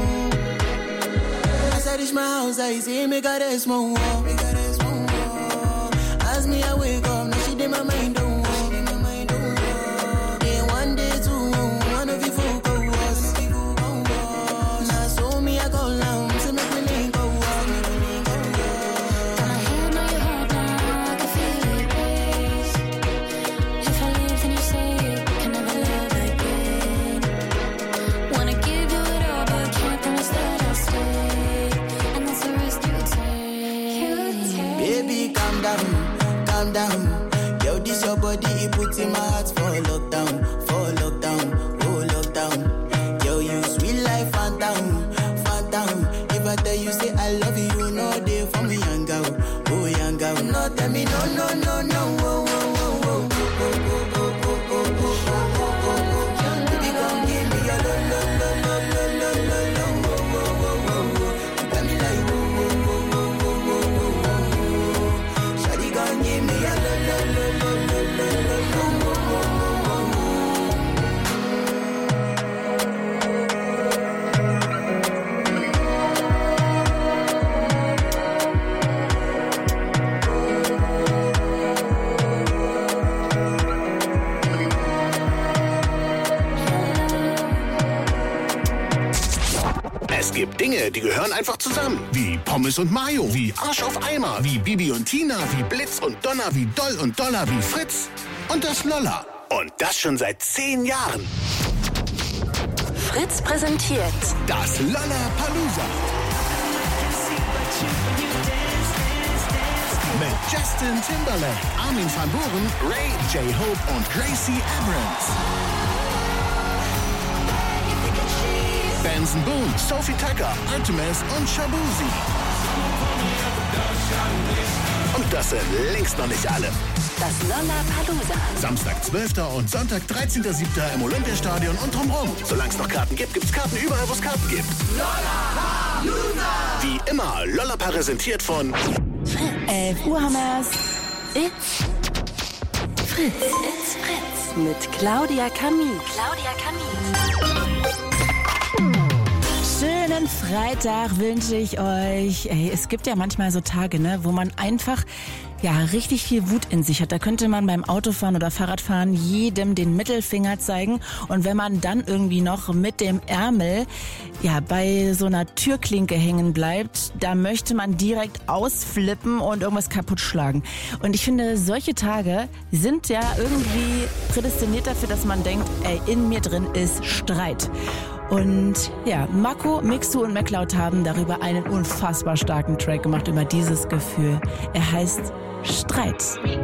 [SPEAKER 11] oh. As I reach my house, I see me got a small wall. Me got a small wall. As me I wake up, now she did my mind don't walk. Then one day two, one of you folk go was. Now so me I go down, to make me link go walk. Got my hand on your heart now, I can feel it race. If I leave, then you say you can never love again. Wanna give you it all, but can't promise that I'll stay. And that's the risk you take.
[SPEAKER 6] Baby, calm down, calm down. Yo, this your body, it puts in my heart for lockdown, for lockdown, oh lockdown. Yo, you sweet life, phantom, phantom. If I tell you say I love you, no day for me, young girl, oh young girl. No, tell me no, no, no, no, oh, oh, oh, oh, oh, oh, oh, oh, oh, oh, oh, oh, oh. Baby, come give me your lo, lo, lo, lo, lo, lo, lo, oh, oh, oh, oh, oh. You got me like oh, oh, oh, oh, oh, oh, oh, oh. Shawty gon' give me a lo, lo, lo, lo, lo, lo, lo, lo, oh, oh, oh, oh, oh.
[SPEAKER 4] gibt Dinge, die gehören einfach zusammen. Wie Pommes und Mayo, wie Arsch auf Eimer, wie Bibi und Tina, wie Blitz und Donner, wie Doll und Dollar, wie Fritz und das Lolla. Und das schon seit zehn Jahren.
[SPEAKER 1] Fritz präsentiert
[SPEAKER 4] das Lollapalooza. Mit Justin Timberlake, Armin van Buuren, Ray, J-Hope und Gracie Abrams. Benson Boone, Sophie Tucker, Artemis und Shabuzi. Und das sind längst noch nicht alle.
[SPEAKER 1] das Lollapalooza.
[SPEAKER 4] Samstag, zwölften und Sonntag, dreizehnten siebten im Olympiastadion und drumherum. Solange es noch Karten gibt, gibt's Karten überall, wo es Karten gibt. Lollapalooza! Wie immer, Lollapa präsentiert von
[SPEAKER 5] elf Uhr haben wir's.
[SPEAKER 1] It's Fritz. It's Fritz. Mit Claudia Kamit. Claudia Kamit.
[SPEAKER 5] Schönen Freitag wünsche ich euch. Ey, es gibt ja manchmal so Tage, ne, wo man einfach ja richtig viel Wut in sich hat. Da könnte man beim Autofahren oder Fahrradfahren jedem den Mittelfinger zeigen. Und wenn man dann irgendwie noch mit dem Ärmel ja bei so einer Türklinke hängen bleibt, da möchte man direkt ausflippen und irgendwas kaputt schlagen. Und ich finde, solche Tage sind ja irgendwie prädestiniert dafür, dass man denkt, ey, in mir drin ist Streit. Und ja, Mako, Mixu und MacLeod haben darüber einen unfassbar starken Track gemacht, über dieses Gefühl. Er heißt Streit.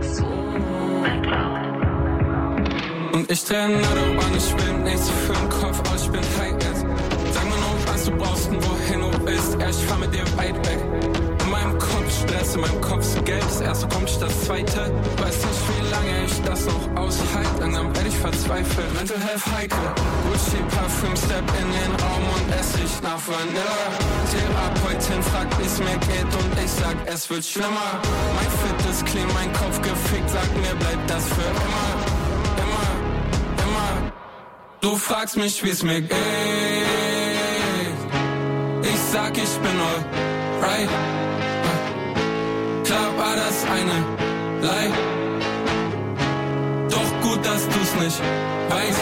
[SPEAKER 2] Und ich dreh eine Autobahn, ich bin nichts für den Kopf, aber ich bin high end. Sag mir nur, was du brauchst und wohin du willst, ja, ich fahr mit dir weit weg. In meinem Kopf Stress, in meinem Kopf ist Geld, das erste kommt nicht das zweite. Weiß nicht, wie lange ich das noch aushalte, langsam werd ich verzweifelt. Mental Health heikel, Gucci Parfüm, Step in den Raum und es riecht nach Vanilla. Therapeutin fragt, wie's mir geht und ich sag, es wird schlimmer. Mein Fit ist clean, mein Kopf gefickt, sag mir, bleibt das für immer. Immer, immer. Du fragst mich, wie's mir geht. Ich sag, ich bin alright. Klar war das eine Lie. Doch gut, dass du's nicht weißt.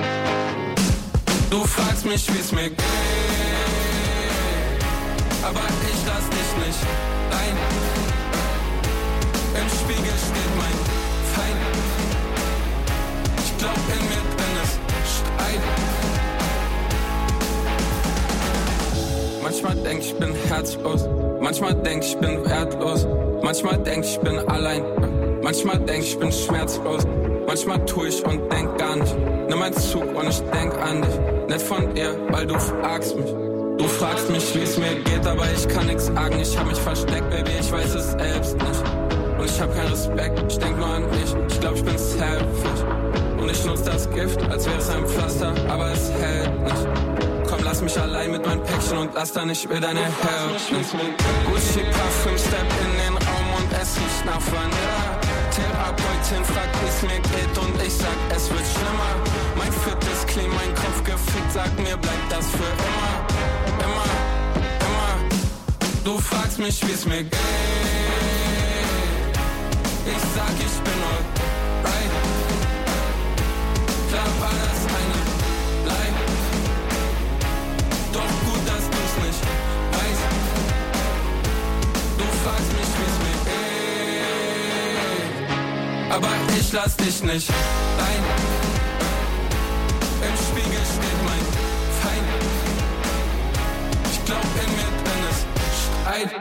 [SPEAKER 2] Du fragst mich, wie's mir geht. Aber ich lass dich nicht rein. Im Spiegel steht mein Feind. Ich glaub, in mir drin ist Streit. Manchmal denk ich bin herzlos, manchmal denk ich bin wertlos, manchmal denk ich bin allein, manchmal denk ich bin schmerzlos, manchmal tu ich und denk gar nicht. Nimm einen Zug und ich denk an dich, nicht von dir, weil du fragst mich. Du fragst mich, wie es mir geht, aber ich kann nix sagen. Ich hab mich versteckt, Baby, ich weiß es selbst nicht. Und ich hab keinen Respekt, ich denk nur an dich. Ich glaub, ich bin selfish. Und ich nutz das Gift, als wäre es ein Pflaster, aber es hält nicht. Komm, lass mich allein mit meinem Päckchen und lass dann nicht mehr deine Help. Gucci Parfüm, Step in den Raum und es riecht nach Vanilla. Therapeutin fragt, wie's mir geht und ich sag, es wird schlimmer. Mein Fit ist clean, mein Kopf gefickt, sag mir, bleibt das für immer. Immer, immer. Du fragst mich, wie's mir geht. Ich sag, ich bin alright. Klar war das eine Lie. Doch gut, dass du's nicht weißt. Du fragst mich, wie's mir geht. Aber ich lass dich nicht rein. Im Spiegel steht mein Feind. Ich glaub, in mir drin ist Streit.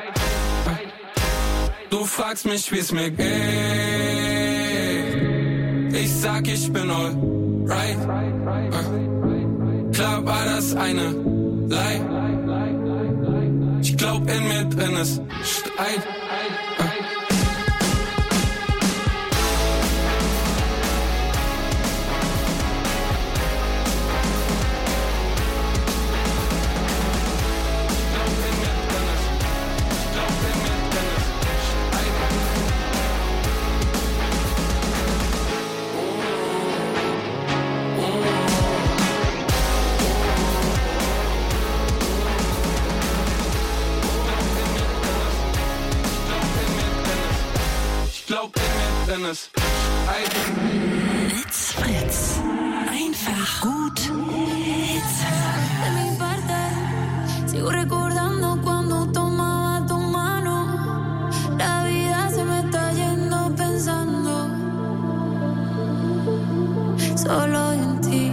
[SPEAKER 2] Du fragst mich, wie's mir geht. Ich sag, ich bin alright. Klar war das eine Lie. Ich glaub, in mir drin ist Streit.
[SPEAKER 1] It's Fritz. Einfach gut. Hits.
[SPEAKER 11] De mi parte, seguro solo en ti.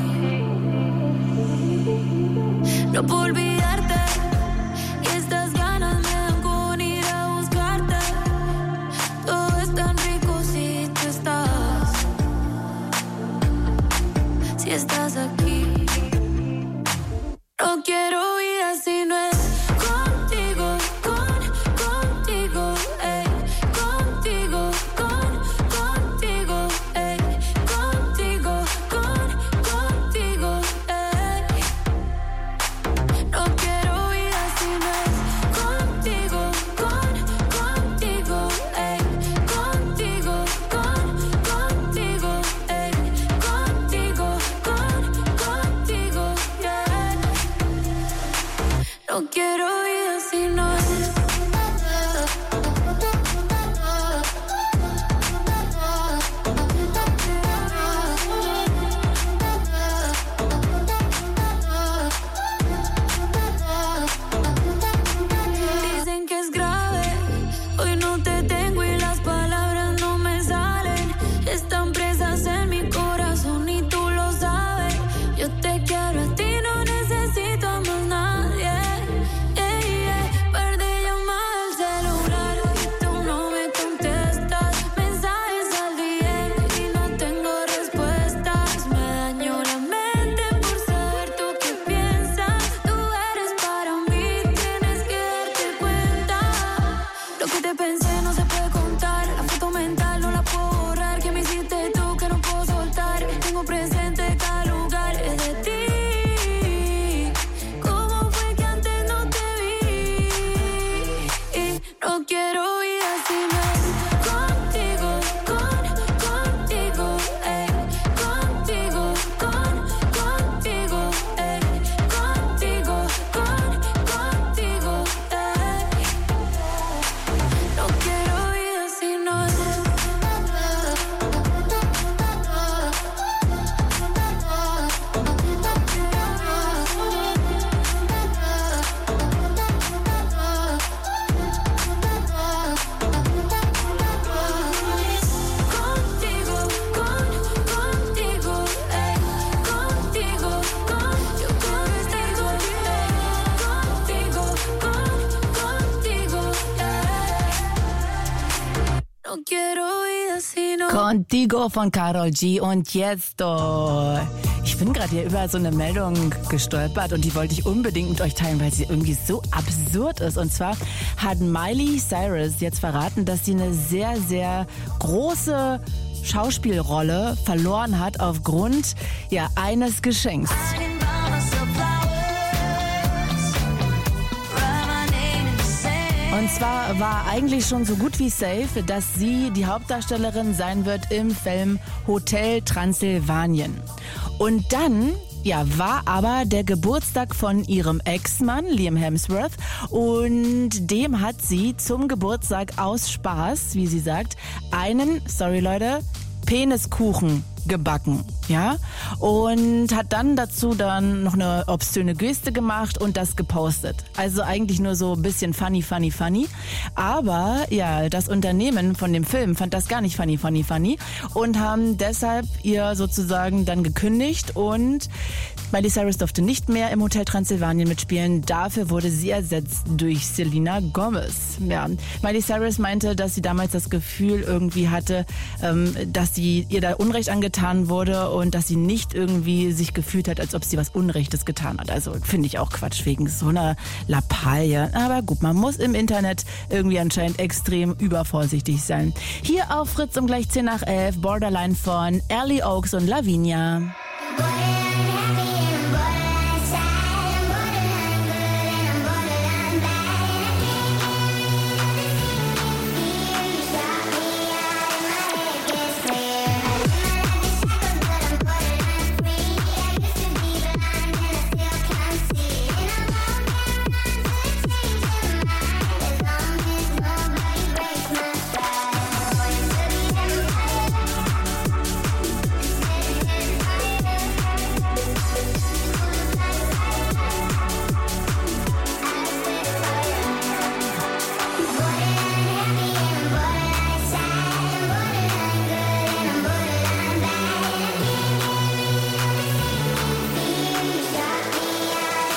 [SPEAKER 11] No puedo olvidarte y estas ganas me dan con ir a buscarte. Todo es tan rico si tú estás, si estás aquí. No quiero vida si no es contigo, con, contigo, ey, contigo, con, contigo, ey, contigo, con, contigo, ey. No quiero vida si no es contigo, con, contigo, ey, contigo, con, contigo, ey, contigo, con, contigo, yeah. No quiero vida si no es. Dicen que es grave, hoy no te tengo y las palabras no me salen. Están presas en mi corazón y tú lo sabes. Yo te quiero a ti, no necesito a más nadie. Yeah, yeah. Perdí llamada al celular y tú no me contestas. Mensajes al D M y no tengo respuestas. Me dañó la mente por saber tú qué piensas. Tú eres para mí, tienes que darte cuenta. Lo que te pensé no se puede contar. La foto mental no la puedo borrar. Que me hiciste tú que no puedo soltar. Tengo presente cada lugar es de ti. ¿Cómo fue que antes no te vi? Y no quiero vida si no es contigo, con, contigo, ey, contigo, con, contigo, ey, contigo, con, contigo, ey. No quiero vida si no es. Contigo, con, contigo, ey, contigo, con, yo contigo, ey, contigo, con, contigo, ey. No quiero vida si no.
[SPEAKER 5] Contigo von Karol G. Und jetzt, oh, ich bin gerade hier über so eine Meldung gestolpert und die wollte ich unbedingt mit euch teilen, weil sie irgendwie so absurd ist. Und zwar hat Miley Cyrus jetzt verraten, dass sie eine sehr, sehr große Schauspielrolle verloren hat aufgrund ja, eines Geschenks. Und zwar war eigentlich schon so gut wie safe, dass sie die Hauptdarstellerin sein wird im Film Hotel Transsilvanien. Und dann, ja, war aber der Geburtstag von ihrem Ex-Mann, Liam Hemsworth, und dem hat sie zum Geburtstag aus Spaß, wie sie sagt, einen, sorry Leute, Peniskuchen gebacken, ja, und hat dann dazu dann noch eine obszöne Geste gemacht und das gepostet. Also eigentlich nur so ein bisschen funny, funny, funny. Aber ja, das Unternehmen von dem Film fand das gar nicht funny, funny, funny und haben deshalb ihr sozusagen dann gekündigt und Miley Cyrus durfte nicht mehr im Hotel Transsilvanien mitspielen. Dafür wurde sie ersetzt durch Selena Gomez. Ja, Miley Cyrus meinte, dass sie damals das Gefühl irgendwie hatte, ähm, dass sie ihr da Unrecht angetan wurde und dass sie nicht irgendwie sich gefühlt hat, als ob sie was Unrechtes getan hat. Also finde ich auch Quatsch wegen so einer Lappalie. Aber gut, man muss im Internet irgendwie anscheinend extrem übervorsichtig sein. Hier auf Fritz um gleich zehn nach elf, Borderline von Ellie Oaks und Lavinia.